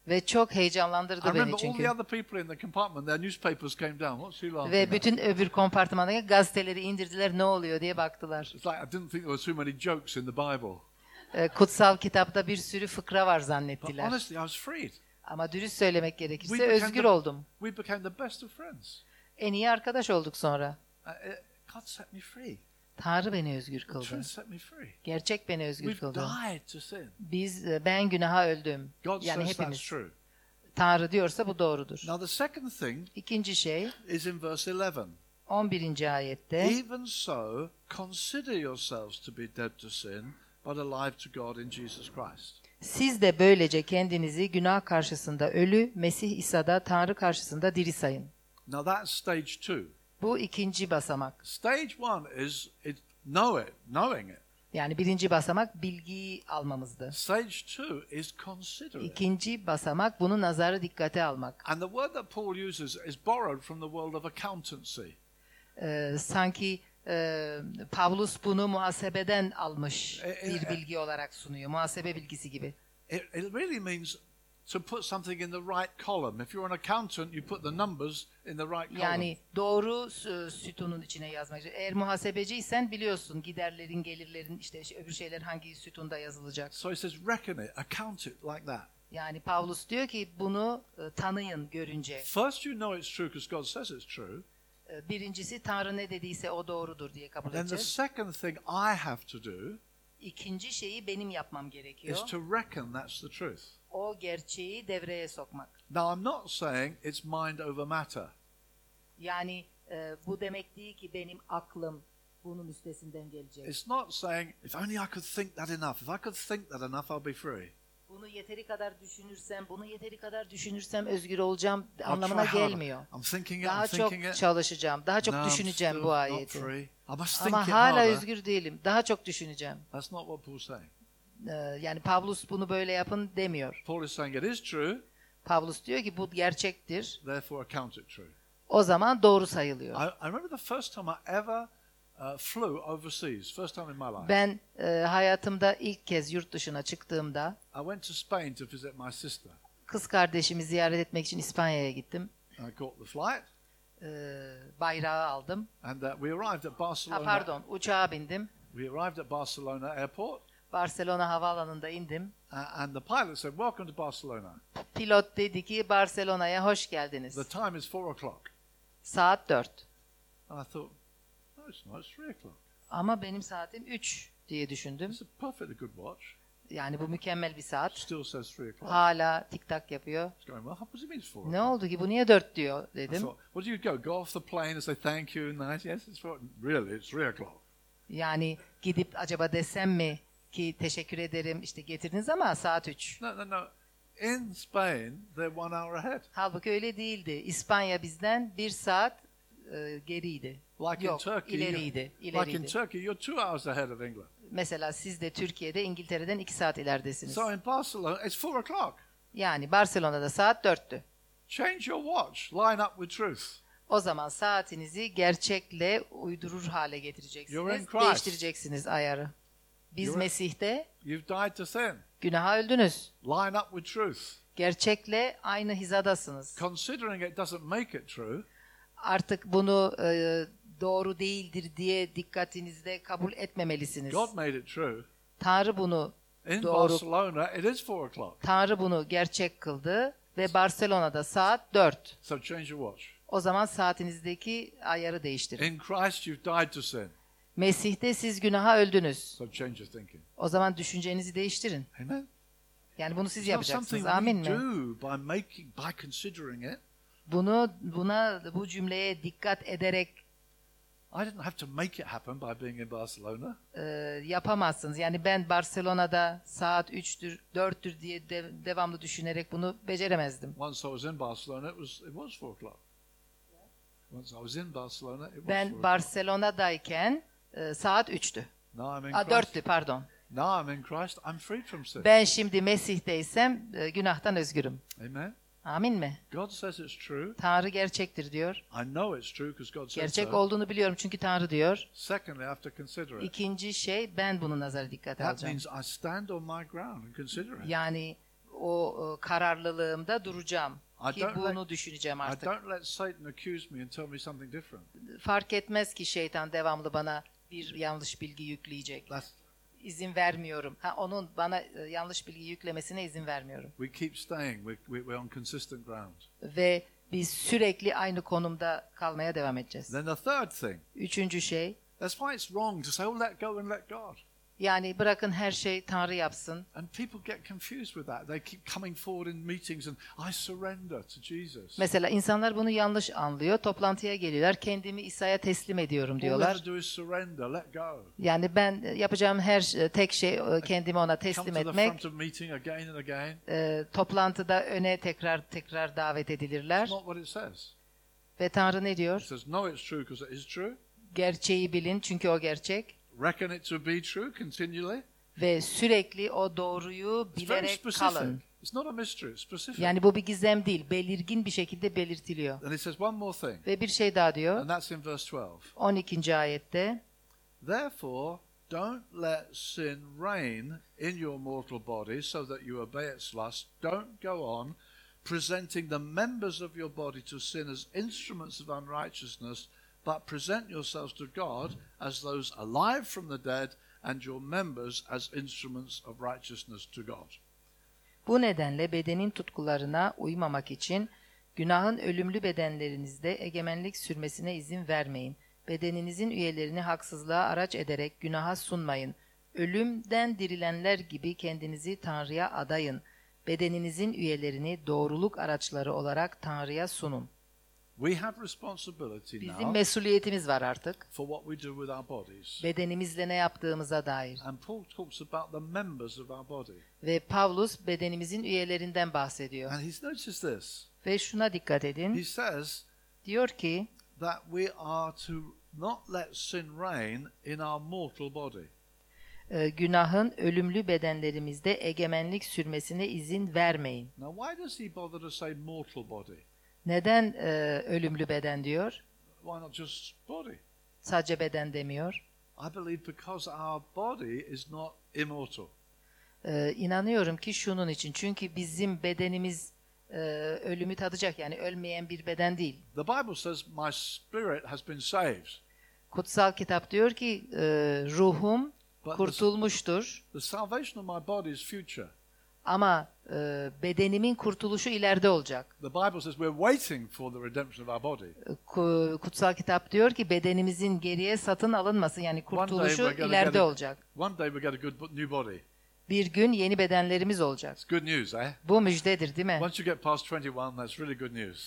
A: Ve çok
B: I
A: heyecanlandırdı
B: remember
A: beni
B: all the
A: çünkü.
B: other people in the compartment, their newspapers came down. What's he laughing
A: Ve
B: at?
A: bütün öbür kompartmandaki gazeteleri indirdiler, ne oluyor diye baktılar.
B: It's like I didn't think there were too many jokes in the Bible.
A: Ee, Kutsal kitapta bir sürü fıkra var
B: But
A: zannettiler.
B: honestly, I was freed.
A: Ama dürüst söylemek
B: We
A: gerekirse
B: became
A: özgür
B: the-
A: oldum.
B: We became the best of friends.
A: En iyi arkadaş olduk sonra.
B: Uh, uh, God set me free.
A: Tanrı beni özgür
B: The
A: kıldı.
B: truth set me free.
A: Gerçek beni özgür
B: We've
A: kıldı.
B: died to sin.
A: Biz, e, ben günaha öldüm.
B: God
A: Yani
B: says that's
A: hepimiz.
B: true.
A: Tanrı diyorsa bu doğrudur.
B: Now the second thing
A: İkinci şey
B: is in verse eleven.
A: on birinci ayette.
B: Even so, consider yourselves to be dead to sin, but alive to God in Jesus Christ.
A: Siz de böylece kendinizi günah karşısında ölü, Mesih İsa'da Tanrı karşısında diri sayın.
B: Now that's stage two.
A: Bu ikinci basamak.
B: Stage one is it know it, knowing it.
A: Yani birinci basamak bilgiyi almamızdı.
B: Stage two is consider it.
A: İkinci basamak bunu nazarı dikkate almak.
B: And the word that Paul uses is borrowed from the world of accountancy.
A: Ee, sanki e, Pavlus bunu muhasebeden almış
B: E, e,
A: bir
B: e.
A: bilgi olarak sunuyor. Muhasebe bilgisi gibi.
B: It, it really means to put something in the right column. If you're an accountant, you put the numbers in the right column.
A: Yani doğru e, sütunun içine yazmak. Eğer muhasebeciysen biliyorsun giderlerin, gelirlerin, işte öbür şeyler hangi sütunda yazılacak.
B: So he says, reckon it, account it like that.
A: Yani Pavlus diyor ki bunu e, tanıyın görünce.
B: First, you know it's true because God says it's true.
A: E, Birincisi Tanrı ne dediyse o doğrudur diye kabul
B: Then the
A: edeceğiz.
B: second thing I have to do
A: İkinci şeyi benim yapmam gerekiyor.
B: is to reckon that's the truth.
A: O gerçeği devreye sokmak.
B: Now, I'm not saying it's mind over matter.
A: Yani e, bu demek değil ki benim aklım bunun üstesinden gelecek.
B: It's not saying, if only I could think that enough. If I could think that enough, I'll be free.
A: Bunu yeteri kadar düşünürsem, bunu yeteri kadar düşünürsem özgür olacağım
B: I'll
A: anlamına
B: try harder.
A: gelmiyor.
B: I'm thinking it,
A: Daha
B: I'm
A: çok
B: thinking it.
A: çalışacağım, daha çok
B: No, I'm
A: düşüneceğim
B: still
A: bu
B: not
A: ayeti.
B: free. I must think
A: Ama
B: it
A: hala
B: harder.
A: özgür değilim, daha çok düşüneceğim.
B: That's not what Paul's saying.
A: Ee, Yani Pavlus bunu böyle yapın demiyor.
B: Paul is saying it is true,
A: Pavlus diyor ki bu gerçektir,
B: therefore account it true.
A: o zaman doğru sayılıyor.
B: I, I remember the first time I ever uh, flew overseas, first time in my life.
A: Ben e, hayatımda ilk kez yurt dışına çıktığımda
B: I went to Spain to visit my sister.
A: kız kardeşimi ziyaret etmek için İspanya'ya gittim.
B: I caught the flight,
A: Ee, bayrağı aldım.
B: and uh, we arrived at
A: Ha,
B: Barcelona.
A: pardon, uçağa bindim.
B: We arrived at Barcelona airport,
A: Barcelona havaalanında indim.
B: uh, and the pilot said, "Welcome to Barcelona.
A: Pilot dedi ki Barcelona'ya hoş geldiniz.
B: The time is four o'clock."
A: Saat dört.
B: And I thought, "No, it's not. It's three o'clock.
A: Ama benim saatim üç diye düşündüm.
B: It's a perfectly good watch.
A: Yani bu mükemmel bir saat.
B: Still says three o'clock."
A: Hala tik tak yapıyor.
B: It's going, "Well, what does it mean it's four
A: Ne
B: o'clock?"
A: oldu ki bu niye dört diyor
B: I
A: dedim.
B: thought, "What do you go? Go off the plane and say thank you and nice? Yes, it's four. Really, it's three o'clock."
A: Yani gidip acaba desem mi ki teşekkür ederim işte getirdiniz ama saat üç.
B: No, no, no. In Spain, they're one hour ahead.
A: Halbuki öyle değildi. İspanya bizden bir saat e, geriydi.
B: Like
A: Yok,
B: in Turkey, you-
A: ileriydi.
B: like in
A: ileriydi.
B: Turkey, you're two hours ahead of England.
A: Mesela siz de Türkiye'de İngiltere'den iki saat ileridesiniz.
B: So in Barcelona, it's four o'clock.
A: Yani Barcelona'da saat dörttü.
B: Change your watch. Line up with truth.
A: O zaman saatinizi gerçekle uydurur hale
B: You're in
A: getireceksiniz.
B: Christ.
A: Değiştireceksiniz ayarı. Biz
B: You're-
A: Mesih'te
B: You've died to sin.
A: günaha öldünüz.
B: Line up with truth.
A: Gerçekle aynı hizadasınız.
B: Considering it doesn't make it true,
A: Artık bunu e, doğru değildir diye dikkatinizde kabul etmemelisiniz.
B: God made it true.
A: Tanrı bunu
B: In
A: Doğru.
B: Barcelona, it is four o'clock.
A: Tanrı bunu gerçek kıldı ve Barcelona'da saat dört.
B: So change your watch.
A: O zaman saatinizdeki ayarı değiştirin.
B: In Christ, you've died to sin.
A: Mesih'te siz günaha öldünüz.
B: So change your thinking.
A: O zaman düşüncenizi değiştirin.
B: Amen.
A: Yani bunu siz
B: It's not something
A: yapacaksınız. Amin
B: we
A: mi?
B: do by making, by considering it.
A: Bunu buna bu cümleye dikkat ederek
B: I didn't have to make it happen by being in Barcelona.
A: e, yapamazsınız. Yani ben Barcelona'da saat üçtür, dörttür diye de- devamlı düşünerek bunu beceremezdim.
B: Once I was in Barcelona, it was it was four o'clock. Once I was in Barcelona, it was four
A: Ben
B: o'clock.
A: Barcelona'dayken e, saat üçtü.
B: Now I'm in
A: Aa,
B: Christ.
A: dörttü pardon.
B: Now I'm in Christ. I'm freed from sin.
A: Ben şimdi Mesih'teysem e, günahtan özgürüm.
B: Amen.
A: Amin mi?
B: God says it's true.
A: Tanrı gerçektir diyor.
B: I know it's true because God said
A: Gerçek
B: so.
A: olduğunu biliyorum çünkü Tanrı diyor.
B: Secondly, I have to consider it.
A: İkinci şey ben bunu nazara dikkate
B: That
A: alacağım.
B: means I stand on my ground and consider it.
A: Yani o e, kararlılığımda duracağım.
B: I
A: Ki
B: don't
A: bunu
B: let-
A: düşüneceğim
B: I
A: artık.
B: don't let Satan accuse me and tell me something different.
A: Fark etmez ki şeytan devamlı bana bir yanlış bilgi yükleyecek.
B: That's,
A: İzin vermiyorum. Ha, onun bana e, yanlış bilgi yüklemesine izin vermiyorum.
B: we keep staying. We're, we're we're on consistent ground.
A: Ve biz sürekli aynı konumda kalmaya devam edeceğiz.
B: Then the third thing.
A: Üçüncü şey,
B: That's why it's wrong to say, oh, let go and let God.
A: yani bırakın her şey Tanrı yapsın.
B: And people get confused with that. They keep coming forward in meetings and I surrender to Jesus.
A: Mesela insanlar bunu yanlış anlıyor. Toplantıya geliyorlar. Kendimi İsa'ya teslim ediyorum
B: All we
A: diyorlar.
B: have to do is surrender, let go.
A: Yani ben yapacağım her tek şey e, kendimi ona
B: Come
A: teslim
B: to the
A: etmek.
B: front of meeting again and again.
A: E, toplantıda öne tekrar tekrar davet edilirler.
B: It's not what it says.
A: Ve Tanrı ne
B: It
A: diyor?
B: says, no, it's true because it is true.
A: Gerçeği bilin çünkü o gerçek.
B: Reckon it to be true continually.
A: Ve sürekli o doğruyu
B: It's very
A: bilerek
B: specific.
A: kalın.
B: It's not a mystery, it's specific.
A: Yani bu bir gizem değil. Belirgin bir şekilde belirtiliyor.
B: And it says one more thing,
A: Ve bir şey daha diyor.
B: and that's in verse twelve.
A: on ikinci ayette.
B: Therefore, don't let sin reign in your mortal body so that you obey its lust. Don't go on presenting the members of your body to sin as instruments of unrighteousness, but present yourselves to God as those alive from the dead and your members as instruments of righteousness to God.
A: Bu nedenle bedenin tutkularına uymamak için günahın ölümlü bedenlerinizde egemenlik sürmesine izin vermeyin. Bedeninizin üyelerini haksızlığa araç ederek günaha sunmayın. Ölümden dirilenler gibi kendinizi Tanrı'ya adayın. Bedeninizin üyelerini doğruluk araçları olarak Tanrı'ya sunun.
B: We have responsibility
A: Bizim
B: now
A: mesuliyetimiz var artık.
B: for what we do with our bodies.
A: Bedenimizle ne yaptığımıza dair.
B: And Paul talks about the members of our body.
A: Ve Pavlus bedenimizin üyelerinden bahsediyor.
B: And he's noticed this.
A: Ve şuna dikkat edin.
B: He says
A: Diyor ki,
B: that we are to not let sin reign in our mortal body.
A: e, günahın ölümlü bedenlerimizde egemenlik sürmesine izin vermeyin.
B: Now, why does he bother to say mortal body?
A: Neden e, ölümlü beden diyor?
B: Why not just body?
A: Sadece beden demiyor.
B: I believe because our body is not immortal.
A: E, inanıyorum ki şunun için. Çünkü bizim bedenimiz e, ölümü tadacak. Yani ölmeyen bir beden değil.
B: The Bible says my spirit has been saved.
A: Kutsal kitap diyor ki e, ruhum
B: But
A: kurtulmuştur.
B: The salvation of my body is future.
A: Ama e, bedenimin kurtuluşu ileride olacak.
B: The Bible says we're waiting for the redemption of our body.
A: Ku- Kutsal kitap diyor ki bedenimizin geriye satın alınması yani
B: One day
A: kurtuluşu
B: we're gonna
A: ileride
B: get a-
A: olacak.
B: One day we get a good bo- new body.
A: Bir gün yeni bedenlerimiz olacak.
B: It's good news, eh?
A: Bu müjdedir değil mi?
B: Once you get past twenty-one, that's really good news.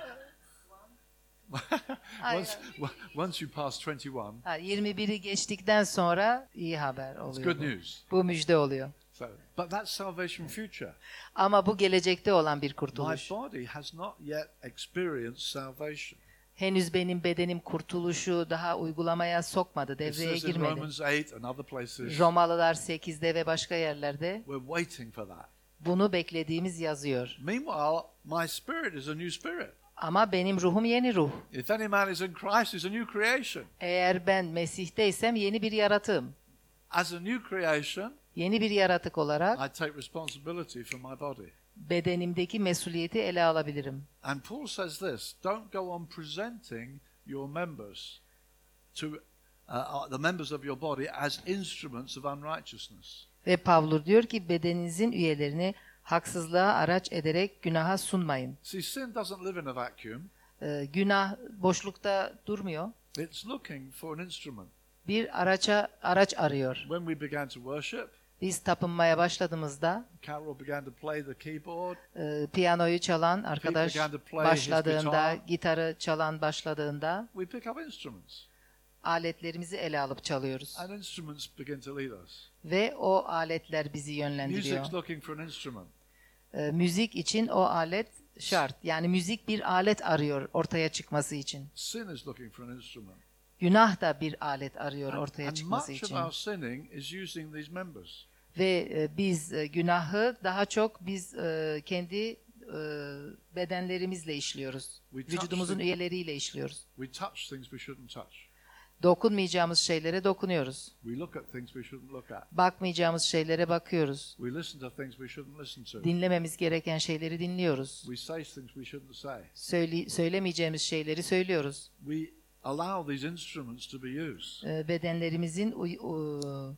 B: once, once you pass twenty-one,
A: Ha, yirmi biri geçtikten sonra iyi haber
B: it's
A: oluyor.
B: good
A: Bu.
B: news.
A: Bu müjde oluyor.
B: So, but that's salvation future.
A: Ama bu gelecekte olan bir
B: My
A: kurtuluş.
B: body has not yet experienced salvation.
A: Henüz benim bedenim kurtuluşu daha uygulamaya sokmadı,
B: It
A: devreye
B: says in
A: girmedi.
B: Romans eight and other places,
A: Romalılar sekizde ve başka yerlerde
B: we're waiting for that.
A: bunu beklediğimiz yazıyor.
B: Meanwhile, my spirit is a new spirit.
A: Ama benim ruhum yeni ruh.
B: If any man is in Christ, he's a new creation.
A: Eğer ben Mesih'teysem yeni bir yaratığım.
B: As a new creation,
A: Yeni bir yaratık olarak
B: I take responsibility for my body.
A: bedenimdeki mesuliyeti ele alabilirim.
B: And Paul says this, don't go on presenting your members to uh, uh, the members of your body as instruments of unrighteousness.
A: Ve Pavlus diyor ki bedeninizin üyelerini haksızlığa araç ederek günaha sunmayın.
B: See, sin doesn't live in a vacuum.
A: Ee, günah boşlukta durmuyor.
B: It's looking for an instrument.
A: Bir araça araç arıyor.
B: When we began to worship,
A: Biz tapınmaya başladığımızda
B: Carol began to play the keyboard.
A: e, piyanoyu çalan arkadaş
B: began to play his
A: başladığında,
B: guitar.
A: gitarı çalan başladığında
B: We pick up instruments.
A: aletlerimizi ele alıp çalıyoruz.
B: And instruments begin to lead us.
A: Ve o aletler bizi yönlendiriyor.
B: Music's looking for an instrument.
A: E, müzik için o alet şart. Yani müzik bir alet arıyor ortaya çıkması için.
B: Sin is looking for an instrument.
A: Günah da bir alet arıyor
B: And,
A: ortaya
B: and
A: çıkması
B: much of
A: için.
B: our sinning is using these members.
A: Ve e, biz e, günahı daha çok biz e, kendi e, bedenlerimizle işliyoruz.
B: We touch
A: Vücudumuzun
B: the-
A: üyeleriyle işliyoruz.
B: We touch things we shouldn't touch.
A: Dokunmayacağımız şeylere dokunuyoruz.
B: We look at things we shouldn't look at.
A: Bakmayacağımız şeylere bakıyoruz.
B: We listen to things we shouldn't listen to.
A: Dinlememiz gereken şeyleri dinliyoruz.
B: We say things we shouldn't say.
A: Söyle, söylemeyeceğimiz şeyleri söylüyoruz.
B: We allow these instruments to be used.
A: Ee, bedenlerimizin uy- u-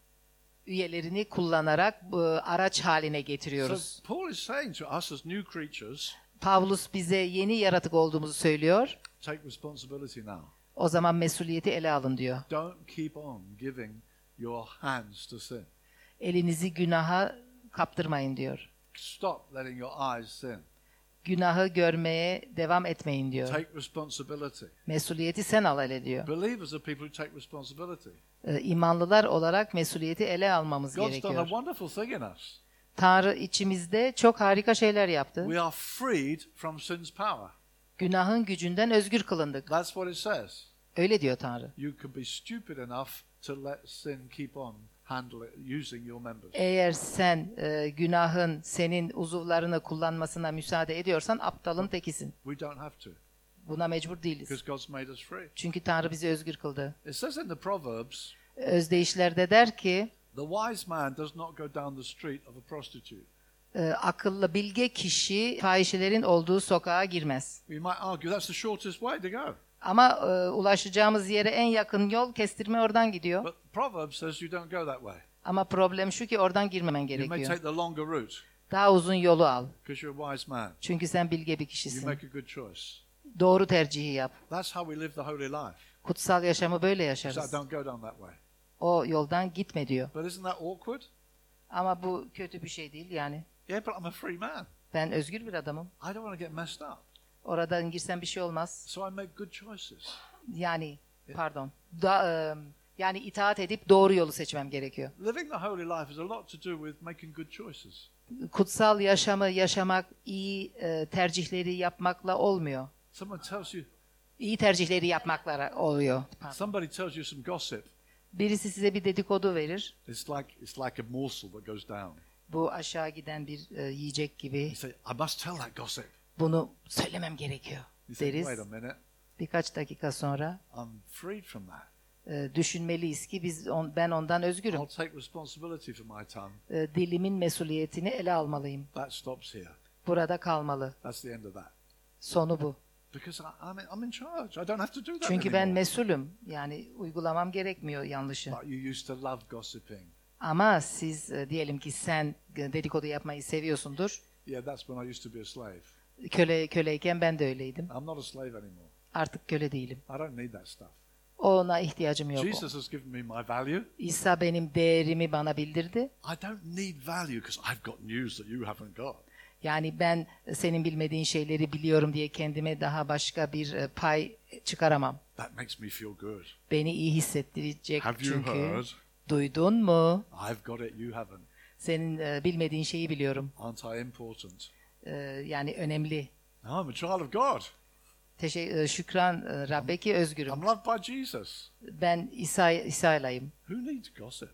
A: üyelerini kullanarak bu araç haline getiriyoruz.
B: So Paul is saying to us as new creatures,
A: Pavlus bize yeni yaratık olduğumuzu söylüyor.
B: take responsibility now.
A: O zaman mesuliyeti ele alın diyor.
B: Don't keep on giving your hands to sin.
A: Elinizi günaha kaptırmayın diyor.
B: Stop letting your eyes sin.
A: Günahı görmeye devam etmeyin diyor.
B: Take responsibility.
A: Mesuliyeti sen al ele diyor.
B: Believers are people who take responsibility.
A: Ee, İmanlılar olarak mesuliyeti ele almamız
B: God's done a
A: gerekiyor.
B: wonderful thing in us.
A: Tanrı içimizde çok harika şeyler yaptı.
B: We are freed from sin's power.
A: Günahın gücünden özgür kılındık.
B: That's what it says.
A: Öyle diyor Tanrı.
B: You can be stupid enough to let sin keep on handling, using your members.
A: Eğer sen e, günahın senin uzuvlarını kullanmasına müsaade ediyorsan aptalın tekisin.
B: We don't have to,
A: Buna mecbur değiliz.
B: because God's made us free.
A: Çünkü Tanrı bizi özgür kıldı.
B: It says in the Proverbs,
A: Özdeyişlerde der ki,
B: the wise man does not go down the street of a prostitute.
A: e, akıllı bilge kişi fahişelerin olduğu sokağa girmez.
B: We might argue that's the shortest way to go.
A: Ama e, ulaşacağımız yere en yakın yol kestirme oradan gidiyor.
B: But Proverbs says you don't go that way.
A: Ama problem şu ki oradan girmemen
B: You may
A: gerekiyor.
B: take the longer route,
A: Daha uzun yolu al.
B: because you're a wise man.
A: Çünkü sen bilge bir
B: You
A: kişisin.
B: make a good choice.
A: Doğru tercihi yap.
B: That's how we live the holy life.
A: Kutsal yaşamı böyle
B: So
A: yaşarız.
B: don't go down that way.
A: O yoldan gitme diyor.
B: But isn't that awkward?
A: Ama bu kötü bir şey değil yani.
B: Yeah, but I'm a free man.
A: Ben özgür bir adamım.
B: I don't want to get messed up.
A: Oradan girsem bir şey olmaz.
B: So I make good choices.
A: Yani pardon. Da, e, yani itaat edip doğru yolu seçmem gerekiyor.
B: Living the holy life has a lot to do with making good choices.
A: Kutsal yaşamı yaşamak iyi e, tercihleri yapmakla olmuyor.
B: Someone tells you,
A: İyi tercihleri yapmakla oluyor. Pardon.
B: somebody tells you some gossip.
A: Birisi size bir dedikodu verir.
B: It's like it's like a morsel that goes down.
A: Bu aşağı giden bir e, yiyecek gibi.
B: You say, I must tell that gossip.
A: Bunu söylemem gerekiyor
B: You say,
A: deriz.
B: wait a minute,
A: Birkaç dakika sonra
B: I'm freed from that.
A: e, düşünmeliyiz ki biz on, ben ondan özgürüm.
B: I'll take responsibility for my tongue.
A: E, dilimin mesuliyetini ele almalıyım.
B: That stops here.
A: Burada kalmalı.
B: That's the end of that.
A: Sonu bu.
B: Because I, I'm, in, I'm in charge. I don't have to do that
A: Çünkü ben
B: anymore.
A: mesulüm. Yani uygulamam gerekmiyor yanlışı.
B: But you used to love gossiping.
A: Ama siz e, diyelim ki sen e, dedikodu yapmayı seviyorsundur.
B: Yeah, that's when I used to be a slave.
A: Köle köleyken ben de öyleydim.
B: I'm not a slave anymore.
A: Artık köle değilim.
B: I don't need that stuff.
A: Ona ihtiyacım yok.
B: Jesus has given me my value.
A: İsa benim değerimi bana bildirdi.
B: I don't need value because I've got news that you haven't got.
A: Yani ben senin bilmediğin şeyleri biliyorum diye kendime daha başka bir e, pay çıkaramam.
B: That makes me feel good.
A: Beni iyi hissettirecek
B: Have you
A: çünkü.
B: heard?
A: Duydun mu?
B: I've got it, you haven't.
A: Senin e, bilmediğin şeyi biliyorum.
B: Aren't I important?
A: E, yani önemli.
B: I'm a child of God.
A: Teşekkür, e, şükran e, Rabbe ki özgürüm.
B: I'm loved by Jesus.
A: Ben İsa İsa'ylayım.
B: Who needs gossip?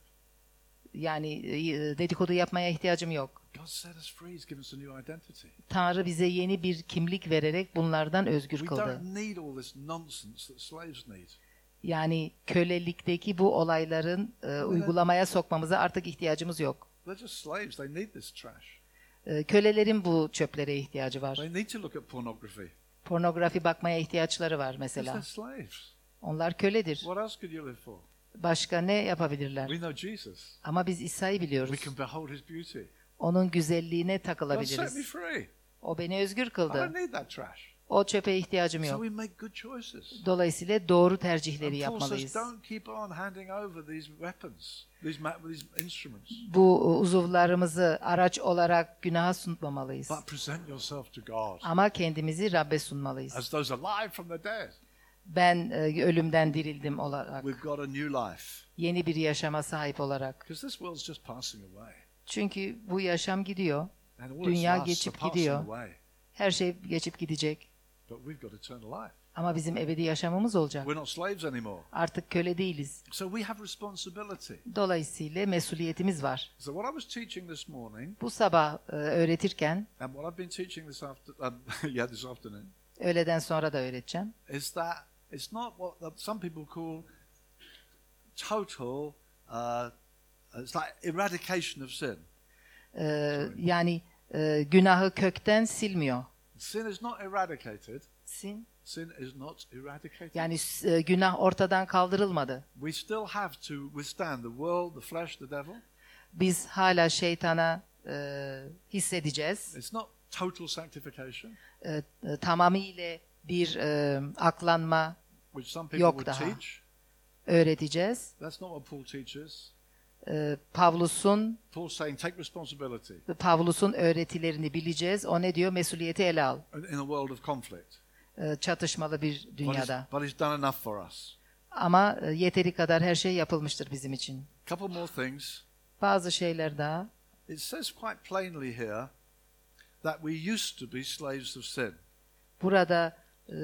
A: Yani e, dedikodu yapmaya ihtiyacım yok.
B: God set us free. He's given us a new identity.
A: Tanrı bize yeni bir kimlik vererek bunlardan özgür
B: We
A: kıldı.
B: don't need all this nonsense that slaves need.
A: Yani kölelikteki bu olayların e, uygulamaya sokmamıza artık ihtiyacımız yok.
B: They're just slaves. They need this trash.
A: E, kölelerin bu çöplere ihtiyacı var.
B: They need to look at pornography.
A: Pornografi bakmaya ihtiyaçları var
B: Because
A: mesela.
B: they're slaves.
A: Onlar köledir.
B: What else could you live for?
A: Başka ne yapabilirler?
B: We know Jesus.
A: Ama biz İsa'yı
B: We
A: biliyoruz.
B: can behold his beauty.
A: Onun güzelliğine
B: God set me
A: takılabiliriz.
B: free.
A: O beni özgür
B: I don't
A: kıldı.
B: need that trash.
A: O çöpe ihtiyacım
B: So
A: yok.
B: we make good choices.
A: Dolayısıyla doğru tercihleri
B: And Paul says,
A: yapmalıyız.
B: don't keep on handing over these weapons, these, ma- these instruments,
A: Bu uzuvlarımızı araç olarak günaha sunmamalıyız.
B: but present yourself to God
A: Ama kendimizi Rabbe sunmalıyız.
B: as those alive from the dead.
A: Ben e, ölümden dirildim olarak.
B: We've got a new life.
A: Yeni bir yaşama sahip olarak.
B: Because this world's just passing away.
A: Çünkü bu yaşam gidiyor.
B: And all its
A: Dünya
B: lusts are
A: geçip
B: passing
A: gidiyor.
B: away.
A: Her şey geçip gidecek.
B: But we've got eternal life.
A: Ama bizim ebedi yaşamımız olacak.
B: We're not slaves anymore.
A: Artık köle değiliz.
B: So we have responsibility.
A: Dolayısıyla mesuliyetimiz var.
B: So what I was teaching this morning,
A: Bu sabah e, öğretirken,
B: and what I've been teaching this after, um, yeah, this afternoon,
A: öğleden sonra da öğreteceğim.
B: is that It's not what the, some people call total, uh, it's like eradication of sin.
A: Ee, yani e, günahı kökten silmiyor.
B: Sin is not eradicated.
A: Sin.
B: Sin is not eradicated.
A: Yani e, günah ortadan kaldırılmadı.
B: We still have to withstand the world, the flesh, the devil.
A: Biz hala şeytana e, hissedeceğiz.
B: It's not total sanctification,
A: E, e, tamamıyla bir e, aklanma
B: which some people
A: Yok
B: would
A: daha.
B: teach.
A: öğreteceğiz.
B: That's not what Paul teaches.
A: E, Pavlus'un
B: Paul's saying take responsibility
A: Pavlus'un öğretilerini bileceğiz. O ne diyor? Mesuliyeti ele al.
B: in in a world of conflict.
A: E, çatışmalı bir
B: But he's,
A: dünyada.
B: but he's done enough for us.
A: Ama e, yeteri kadar her şey yapılmıştır bizim için.
B: Couple more things.
A: Bazı şeyler daha.
B: It says quite plainly here that we used to be slaves of sin.
A: Burada e,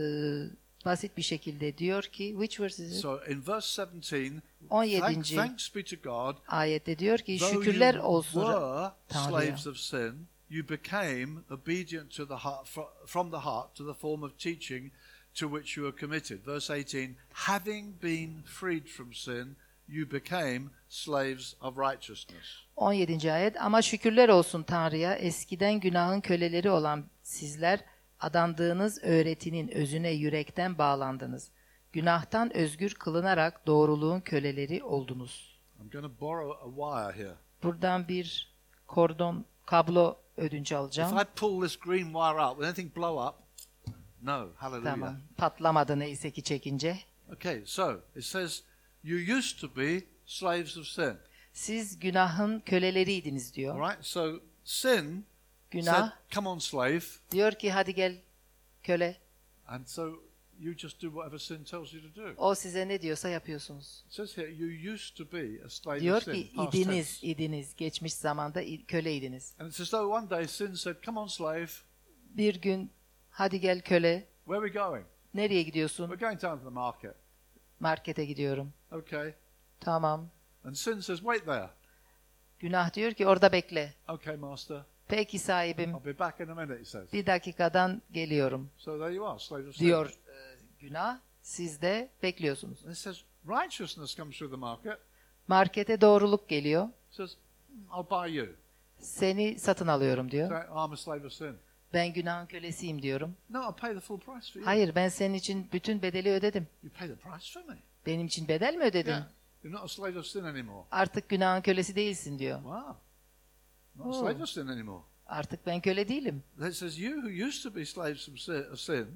A: basit bir şekilde diyor ki, which verse is it?
B: So in verse seventeen,
A: on
B: thank,
A: yedinci
B: thanks be to God,
A: ayette diyor ki,
B: though
A: şükürler
B: you
A: olsun.
B: were
A: Tanrı'ya.
B: slaves of sin, you became obedient to the heart, fro- from the heart to the form of teaching to which you were committed. Verse eighteen, having been freed from sin, you became slaves of righteousness.
A: on yedinci ayet, ama şükürler olsun Tanrı'ya, eskiden günahın köleleri olan sizler adandığınız öğretinin özüne yürekten bağlandınız. Günahtan özgür kılınarak doğruluğun köleleri oldunuz.
B: I'm going to borrow a wire here.
A: Buradan bir kordon, kablo ödünç
B: If
A: alacağım.
B: I pull this green wire up, will anything blow up? No. Hallelujah.
A: Tamam. Patlamadı neyse ki çekince.
B: Okay, so it says you used to be slaves of sin.
A: Siz günahın köleleriydiniz diyor.
B: All right? So sin
A: Günah
B: said, come on, slave.
A: diyor ki hadi gel köle.
B: And so you just do whatever sin tells you to do.
A: O size ne diyorsa yapıyorsunuz.
B: It says here, you used to be a slave
A: Diyor
B: of sin.
A: ki
B: Past
A: idiniz,
B: tense.
A: idiniz. Geçmiş zamanda i- köleydiniz.
B: And it's as though one day sin said, come on, slave.
A: Bir gün hadi gel köle.
B: Where are we going?
A: Nereye gidiyorsun?
B: We're going down to the market.
A: Markete gidiyorum.
B: Okay.
A: Tamam.
B: And sin says, wait there.
A: Günah diyor ki orada bekle.
B: Okay, master.
A: Peki sahibim,
B: I'll be back in a minute, he says.
A: bir dakikadan geliyorum
B: So there you are, slave of sin.
A: diyor e, günah. Siz de bekliyorsunuz.
B: And it says, righteousness comes through the market.
A: Markete doğruluk geliyor.
B: It says, I'll buy you.
A: Seni satın alıyorum diyor.
B: So I'm a slave of sin.
A: Ben günahın kölesiyim diyorum.
B: No, I'll pay the full price for you.
A: Hayır, ben senin için bütün bedeli ödedim.
B: You pay the price for me.
A: Benim için bedel mi ödedin?
B: Yeah. You're not a slave of sin anymore.
A: Artık günahın kölesi değilsin diyor.
B: Wow. Not a
A: Oh.
B: slave of sin anymore.
A: Artık ben köle değilim.
B: It says, you who used to be slaves of sin, of sin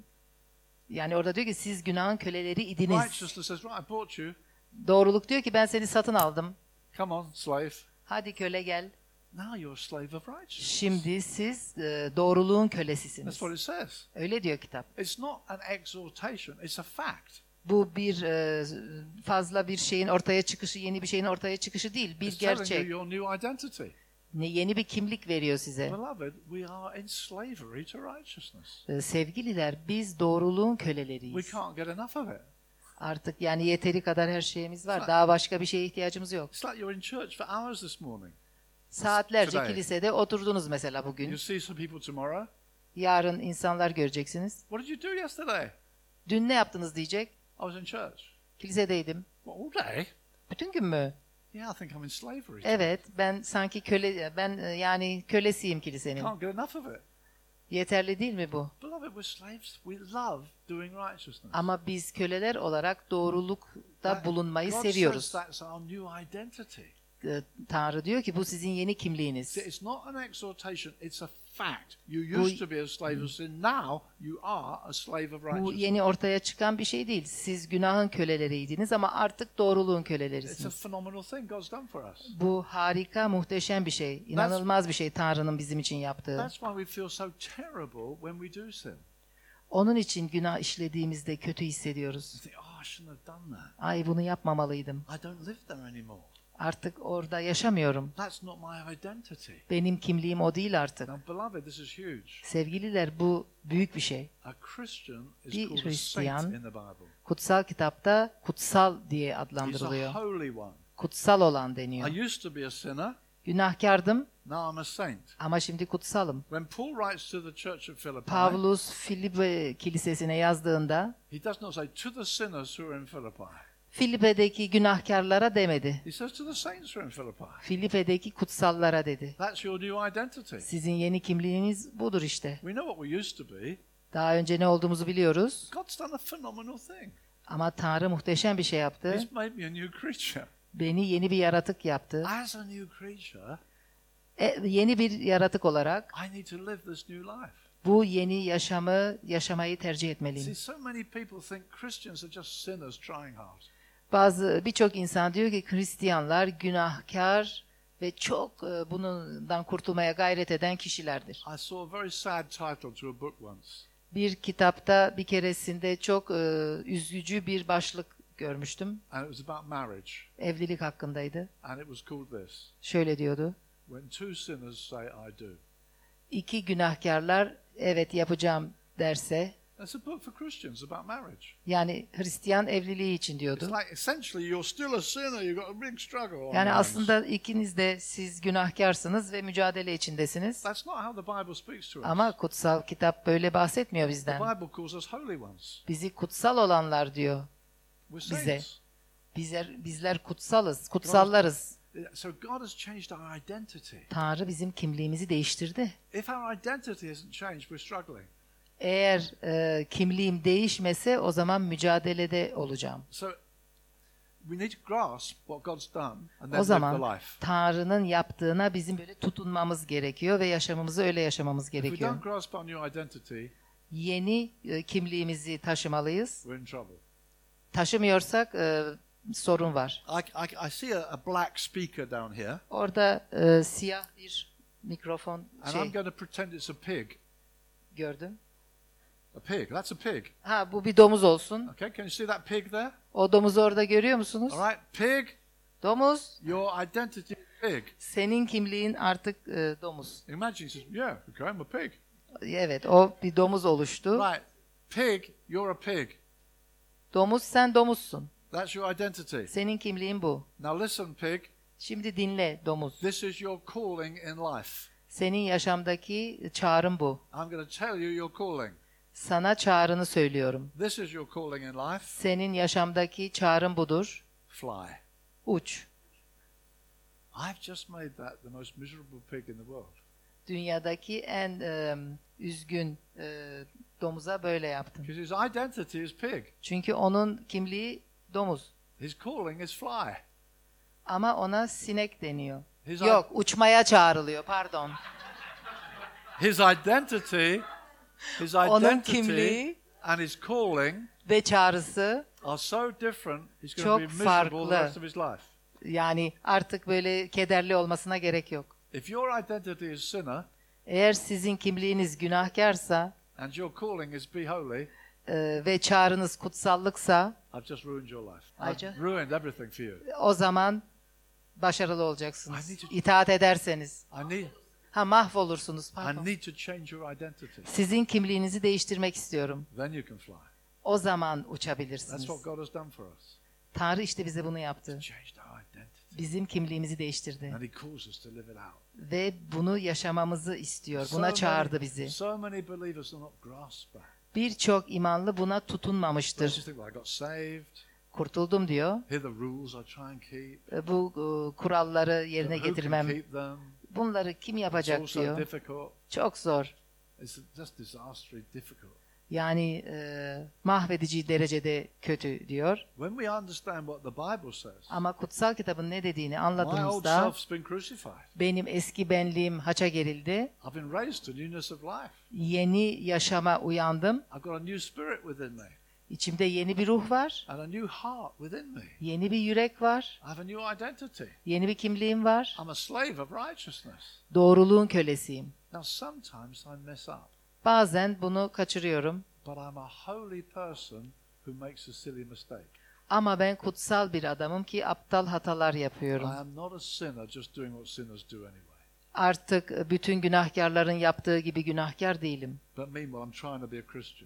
A: Yani orada diyor ki siz günahın köleleri idiniz.
B: righteousness says, right, I bought you.
A: Doğruluk diyor ki ben seni satın aldım.
B: Come on, slave.
A: Hadi köle gel.
B: Now you're a slave of righteousness.
A: Şimdi siz e, doğruluğun
B: That's
A: kölesisiniz.
B: what it says.
A: Öyle diyor kitap.
B: It's not an exhortation, it's a fact.
A: Bu bir e, fazla bir şeyin ortaya çıkışı, yeni bir şeyin ortaya çıkışı değil. Bir
B: It's telling you
A: gerçek.
B: your new identity.
A: Ne, yeni bir kimlik veriyor size.
B: Beloved, we are in slavery to righteousness.
A: E, sevgililer, biz doğruluğun
B: We
A: köleleriyiz.
B: can't get enough of it.
A: Artık yani yeteri kadar her şeyimiz var. Daha başka bir şeye ihtiyacımız yok.
B: It's like you're in church for hours this morning.
A: Saatlerce
B: Today.
A: kilisede oturdunuz mesela
B: You
A: bugün.
B: see some people tomorrow.
A: Yarın insanlar göreceksiniz.
B: What did you do yesterday?
A: Dün ne yaptınız diyecek.
B: I was in church.
A: Kilisedeydim.
B: What, all day?
A: Bütün gün mü?
B: Yeah, I think I'm in slavery.
A: Evet, ben sanki köle, ben e, yani kölesiyim kilisenin.
B: Can't get enough of it.
A: Yeterli değil mi bu?
B: Beloved, we're slaves. We love doing righteousness.
A: Ama biz köleler olarak doğrulukta
B: That-
A: bulunmayı
B: God
A: seviyoruz.
B: says that's our new identity.
A: E, Tanrı diyor ki bu sizin yeni kimliğiniz.
B: See, it's not an exhortation, it's a fact. You used to be a slave of sin, now you are a slave of
A: Bu
B: righteousness.
A: yeni ortaya çıkan bir şey değil. Siz günahın köleleriydiniz ama artık doğruluğun
B: It's a
A: kölelerisiniz.
B: phenomenal thing God's done for us.
A: Bu harika, muhteşem bir şey. İnanılmaz bir şey Tanrı'nın bizim için yaptığı.
B: That's why we feel so terrible when we do sin.
A: Onun için günah işlediğimizde kötü
B: You
A: hissediyoruz.
B: think, oh, I shouldn't have done that.
A: Ay bunu yapmamalıydım.
B: I don't live there anymore.
A: Artık orada yaşamıyorum.
B: That's not my identity.
A: Benim kimliğim o değil artık.
B: Now, beloved, this is huge.
A: Sevgililer, bu büyük bir şey.
B: A Christian is
A: Bir
B: called a
A: Hristiyan,
B: saint in the Bible.
A: Kutsal kitapta kutsal diye
B: He's a
A: adlandırılıyor.
B: holy one.
A: Kutsal olan
B: I
A: deniyor.
B: used to be a sinner.
A: Günahkardım
B: now I'm a saint.
A: ama şimdi kutsalım.
B: When Paul writes to the church at Philippi,
A: Pavlus Filipe kilisesine yazdığında
B: he does not say to the sinners who are in Philippi.
A: Filipe'deki günahkarlara demedi.
B: He says to the saints who are in Philippi.
A: Filipe'deki kutsallara dedi.
B: That's your new identity.
A: Sizin yeni kimliğiniz budur işte.
B: We know what we used to be.
A: Daha önce ne olduğumuzu biliyoruz.
B: God's done a phenomenal thing.
A: Ama Tanrı muhteşem bir şey yaptı.
B: He's made me a new creature.
A: Beni yeni bir yaratık yaptı.
B: As a new creature,
A: E, yeni bir yaratık olarak
B: I need to live this new life.
A: bu yeni yaşamı yaşamayı tercih etmeliyim.
B: See, so many people think Christians are just sinners trying hard.
A: Bazı birçok insan diyor ki Hristiyanlar günahkar ve çok e, bundan kurtulmaya gayret eden kişilerdir.
B: I saw a very sad title to a book once.
A: Bir kitapta bir keresinde çok e, üzücü bir başlık görmüştüm.
B: And it was about marriage.
A: Evlilik hakkındaydı.
B: And it was called this.
A: Şöyle diyordu.
B: When two sinners say I do.
A: İki günahkarlar evet yapacağım derse,
B: That's a book for Christians about marriage.
A: yani Hristiyan evliliği için
B: It's
A: diyordu.
B: like essentially you're still a sinner, you've got a big struggle on
A: Yani
B: your hands.
A: aslında ikiniz de siz günahkarsınız ve mücadele içindesiniz.
B: That's not how the Bible speaks to us.
A: Ama kutsal kitap böyle bahsetmiyor
B: The
A: bizden.
B: Bible calls us holy ones.
A: Bizi kutsal olanlar diyor.
B: We're
A: Bize.
B: saints.
A: Bizler bizler kutsalız, kutsallarız.
B: So God has changed our identity.
A: Tanrı bizim kimliğimizi değiştirdi.
B: If our identity hasn't changed, we're struggling.
A: Eğer e, kimliğim değişmese o zaman mücadelede olacağım.
B: So we need to grasp what God's done and then
A: O
B: live the
A: zaman
B: life.
A: Tanrı'nın yaptığına bizim böyle tutunmamız gerekiyor ve yaşamımızı öyle yaşamamız
B: If we
A: gerekiyor.
B: don't grasp our new identity,
A: Yeni e, kimliğimizi taşımalıyız.
B: we're in trouble.
A: Taşımıyorsak e, sorun var.
B: I, I, I see a, a black speaker down here,
A: Orada e, siyah bir mikrofon
B: and
A: şey
B: I'm going to pretend it's a pig.
A: gördüm.
B: A pig. That's a pig.
A: Ha, bu bir domuz olsun.
B: Okay, can you see that pig there?
A: O domuzu orada görüyor musunuz?
B: All right, pig.
A: Domuz,
B: Your identity is pig.
A: senin kimliğin artık e, domuz.
B: Imagine he says, yeah, okay, I'm a pig.
A: Evet, o bir domuz oluştu.
B: Right, pig, you're a pig.
A: Domuz, sen domuzsun.
B: That's your identity.
A: Senin kimliğin bu.
B: Now listen, pig.
A: Şimdi dinle domuz.
B: This is your calling in life.
A: Senin yaşamdaki çağrın bu.
B: I'm going to tell you your calling.
A: Sana çağrını söylüyorum.
B: This is your calling in life.
A: Senin yaşamdaki çağrın budur.
B: Fly.
A: Uç.
B: I've just made that the most miserable pig in the world.
A: Dünyadaki en e, üzgün e, domuza böyle yaptım.
B: Because his identity is pig.
A: Çünkü onun kimliği domuz.
B: His calling is fly.
A: Ama ona sinek deniyor.
B: His,
A: Yok, uçmaya çağrılıyor, pardon.
B: his identity, his
A: Onun
B: identity
A: kimliği
B: and his calling
A: ve çağrısı
B: are so different, he's going
A: çok
B: to be miserable the
A: farklı.
B: rest of his life.
A: Yani artık böyle kederli olmasına gerek yok.
B: If your identity is sinner
A: Eğer sizin kimliğiniz günahkarsa
B: and your calling is be holy,
A: e, ve çağrınız kutsallıksa
B: I've just ruined your life.
A: I
B: I've
A: just-
B: ruined everything for you.
A: o zaman başarılı olacaksınız.
B: I need to-
A: İtaat ederseniz.
B: I need,
A: Ha, mahvolursunuz,
B: I
A: pardon.
B: need to change your identity.
A: Sizin kimliğinizi değiştirmek istiyorum.
B: Then you can fly.
A: O zaman
B: That's
A: uçabilirsiniz.
B: what God has done for us.
A: Tanrı işte bize bunu yaptı.
B: Changed our identity.
A: Bizim kimliğimizi değiştirdi.
B: And he calls us to live it out.
A: Ve bunu yaşamamızı istiyor.
B: So
A: Buna çağırdı
B: many,
A: bizi.
B: so many believers are not grasp that.
A: Birçok imanlı buna
B: They
A: tutunmamıştır.
B: just think, well, I got saved.
A: Kurtuldum diyor.
B: Here are the rules I try and keep.
A: E, Bu e, kuralları yerine
B: Who can
A: getirmem.
B: keep them?
A: Bunları kim
B: It's
A: yapacak
B: also
A: diyor.
B: difficult.
A: Çok zor.
B: It's just disastrously difficult.
A: Yani e, mahvedici derecede kötü diyor.
B: When we understand what the Bible says,
A: Ama kutsal kitabın ne dediğini
B: my old
A: anladığımızda
B: self's been crucified.
A: benim eski benliğim haça gerildi.
B: I've been raised to newness of life.
A: Yeni yaşama uyandım.
B: I've got a new spirit within me
A: İçimde yeni bir ruh var.
B: and a new heart within me.
A: Yeni bir yürek var.
B: I have a new identity.
A: Yeni bir kimliğim var.
B: I'm a slave of righteousness.
A: Doğruluğun kölesiyim.
B: Now, sometimes I mess up,
A: Bazen bunu kaçırıyorum.
B: but I'm a holy person who makes a silly mistake.
A: Ama ben kutsal bir adamım ki aptal hatalar
B: I
A: yapıyorum.
B: am not a sinner just doing what sinners do anyway.
A: Artık bütün günahkarların yaptığı gibi günahkar değilim.
B: But meanwhile, I'm trying to be a Christian.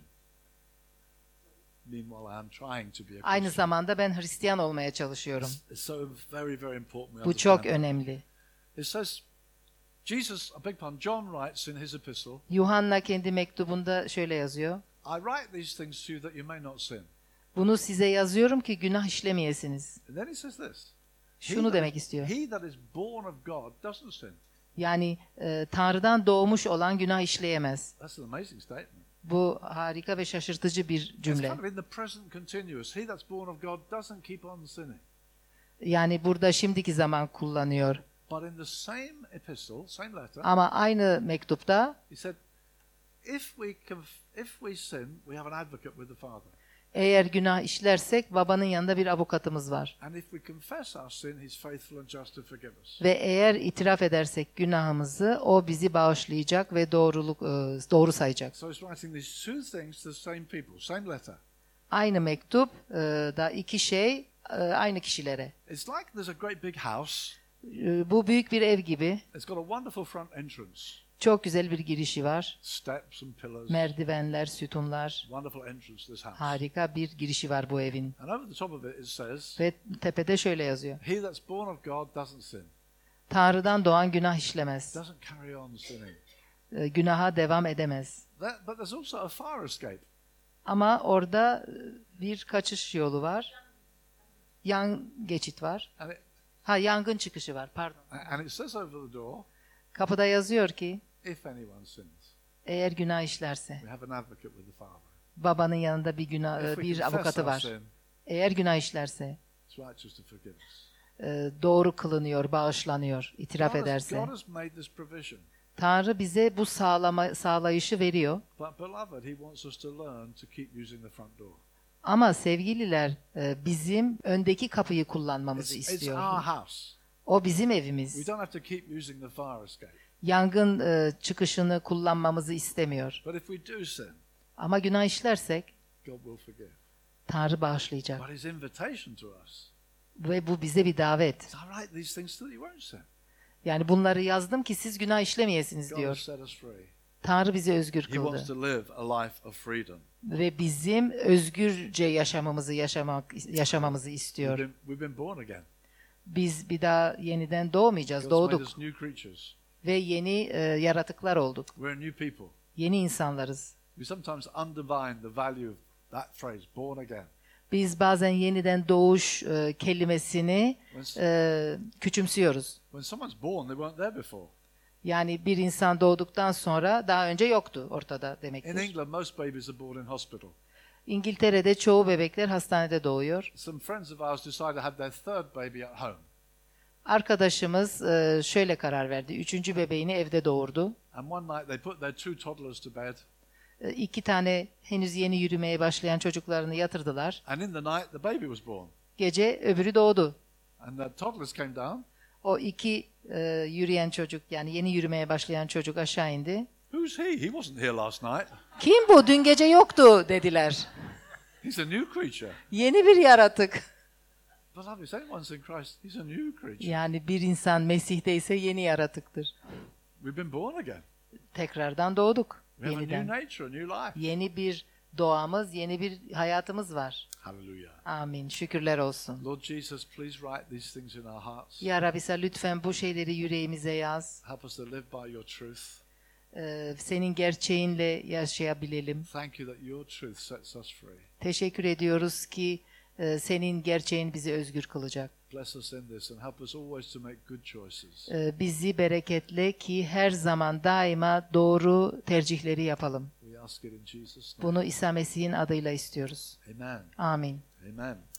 B: Meanwhile, I am trying to be a Christian.
A: Aynı zamanda ben Hristiyan olmaya çalışıyorum.
B: It's so very, very important. we
A: Bu çok
B: understand that.
A: önemli.
B: It says, Jesus, I beg your pardon, John writes in his epistle,
A: Yuhanna kendi mektubunda şöyle yazıyor.
B: I write these things to you that you may not sin.
A: Bunu size yazıyorum ki günah işlemeyesiniz.
B: And then he says this.
A: Şunu demek istiyor.
B: He that is born of God doesn't sin.
A: Yani e, Tanrı'dan doğmuş olan günah işleyemez.
B: That's an amazing statement.
A: Bu harika ve şaşırtıcı bir
B: It's
A: cümle.
B: kind of in the present continuous. He that's born of God doesn't keep on sinning.
A: Yani burada şimdiki zaman kullanıyor.
B: But in the same epistle, same letter,
A: Ama aynı mektupta
B: he said, if we conf- if we sin, we have an advocate with the Father.
A: eğer günah işlersek babanın yanında bir avukatımız var.
B: And if we confess our sin, he's faithful and just to forgive us.
A: Ve eğer itiraf edersek günahımızı o bizi bağışlayacak ve doğruluk e, doğru sayacak.
B: So he's writing these two things to the same people, same letter.
A: Aynı mektup e, da iki şey e, aynı kişilere.
B: It's like there's a great big house.
A: E, Bu büyük bir ev gibi.
B: It's got a wonderful front entrance.
A: Çok güzel bir girişi var.
B: Steps and pillars.
A: Merdivenler, sütunlar.
B: Wonderful entrance to this house.
A: Harika bir girişi var bu evin.
B: And over the top of it it says,
A: Ve tepede şöyle yazıyor.
B: he that's born of God doesn't sin.
A: Tanrı'dan doğan günah işlemez.
B: Doesn't carry on sinning.
A: E, Günaha devam edemez.
B: That, but there's also a fire escape.
A: Ama orada e, bir kaçış yolu var. Yan geçit var.
B: And it,
A: Ha yangın çıkışı var pardon.
B: and it says over the door,
A: Kapıda yazıyor ki
B: if anyone sins,
A: eğer günah işlerse
B: we have an advocate with the Father.
A: babanın yanında bir günah
B: If
A: e,
B: we
A: bir
B: confess
A: avukatı
B: our
A: var.
B: sin,
A: Eğer günah işlerse
B: it's righteous to forgive us.
A: e, doğru kılınıyor, bağışlanıyor, itiraf
B: God has,
A: ederse.
B: God has made this provision.
A: Tanrı bize bu sağlama sağlayışı veriyor.
B: But beloved, he wants us to learn to keep using the front door.
A: Ama sevgililer e, bizim öndeki kapıyı kullanmamızı
B: It's, it's
A: istiyor.
B: our house.
A: O bizim
B: We
A: evimiz.
B: don't have to keep using the fire escape.
A: Yangın e, çıkışını kullanmamızı istemiyor.
B: But if we do sin,
A: Ama günah işlersek
B: God will forgive.
A: Tanrı bağışlayacak.
B: But his invitation to us
A: Ve bu bize bir davet.
B: is, I write these things so that you won't sin.
A: Yani bunları yazdım ki siz günah işlemeyesiniz
B: God
A: diyor.
B: has set us free.
A: Tanrı bizi özgür
B: He wants
A: kıldı.
B: to live a life of freedom.
A: Ve bizim özgürce yaşamamızı yaşamak yaşamamamızı
B: We've
A: istiyor.
B: been, we've been born again.
A: Biz bir daha yeniden doğmayacağız.
B: God's made
A: Doğduk
B: us new creatures.
A: ve yeni e, yaratıklar olduk.
B: We're a new people.
A: Yeni insanlarız.
B: We sometimes undermine the value of that phrase, born again.
A: Biz bazen yeniden doğuş e, kelimesini
B: When,
A: e, küçümsüyoruz.
B: when someone's born, they weren't there before.
A: Yani bir insan doğduktan sonra daha önce yoktu ortada
B: In
A: demektir.
B: England, most babies are born in hospital.
A: İngiltere'de çoğu bebekler hastanede doğuyor.
B: Some friends of ours decided to have their third baby at home.
A: Arkadaşımız e, şöyle karar verdi. Üçüncü bebeğini evde doğurdu.
B: And one night they put their two toddlers to bed.
A: E, İki tane henüz yeni yürümeye başlayan çocuklarını yatırdılar.
B: And in the night, the baby was born.
A: Gece öbürü doğdu.
B: And the toddlers came down.
A: O iki e, yürüyen çocuk yani yeni yürümeye başlayan çocuk aşağı indi.
B: Who's he? He wasn't here last night.
A: Kim bu? Dün gece yoktu dediler.
B: He's a new creature.
A: Yeni bir yaratık.
B: Beloved, if anyone's in Christ, he's a new creature.
A: Yani bir insan Mesih'te ise yeni yaratıktır.
B: We've been born again.
A: Tekrardan doğduk.
B: We have a new
A: Yeniden.
B: nature, a new life.
A: Yeni bir doğamız, yeni bir hayatımız var.
B: Hallelujah.
A: Amin. Şükürler olsun.
B: Lord Jesus, please write these things in our hearts.
A: Ya Rabbi sen lütfen bu şeyleri yüreğimize yaz.
B: Help us to live by your truth.
A: Ee, senin gerçeğinle yaşayabilelim.
B: Thank you that your truth sets us free.
A: Teşekkür ediyoruz ki e, senin gerçeğin bizi özgür kılacak.
B: Bless us in this and help us always to make good choices.
A: Ee, bizi bereketle ki her zaman daima doğru tercihleri yapalım.
B: We ask it in Jesus' name.
A: Bunu İsa Mesih'in adıyla istiyoruz.
B: Amen.
A: Amin.
B: Amen.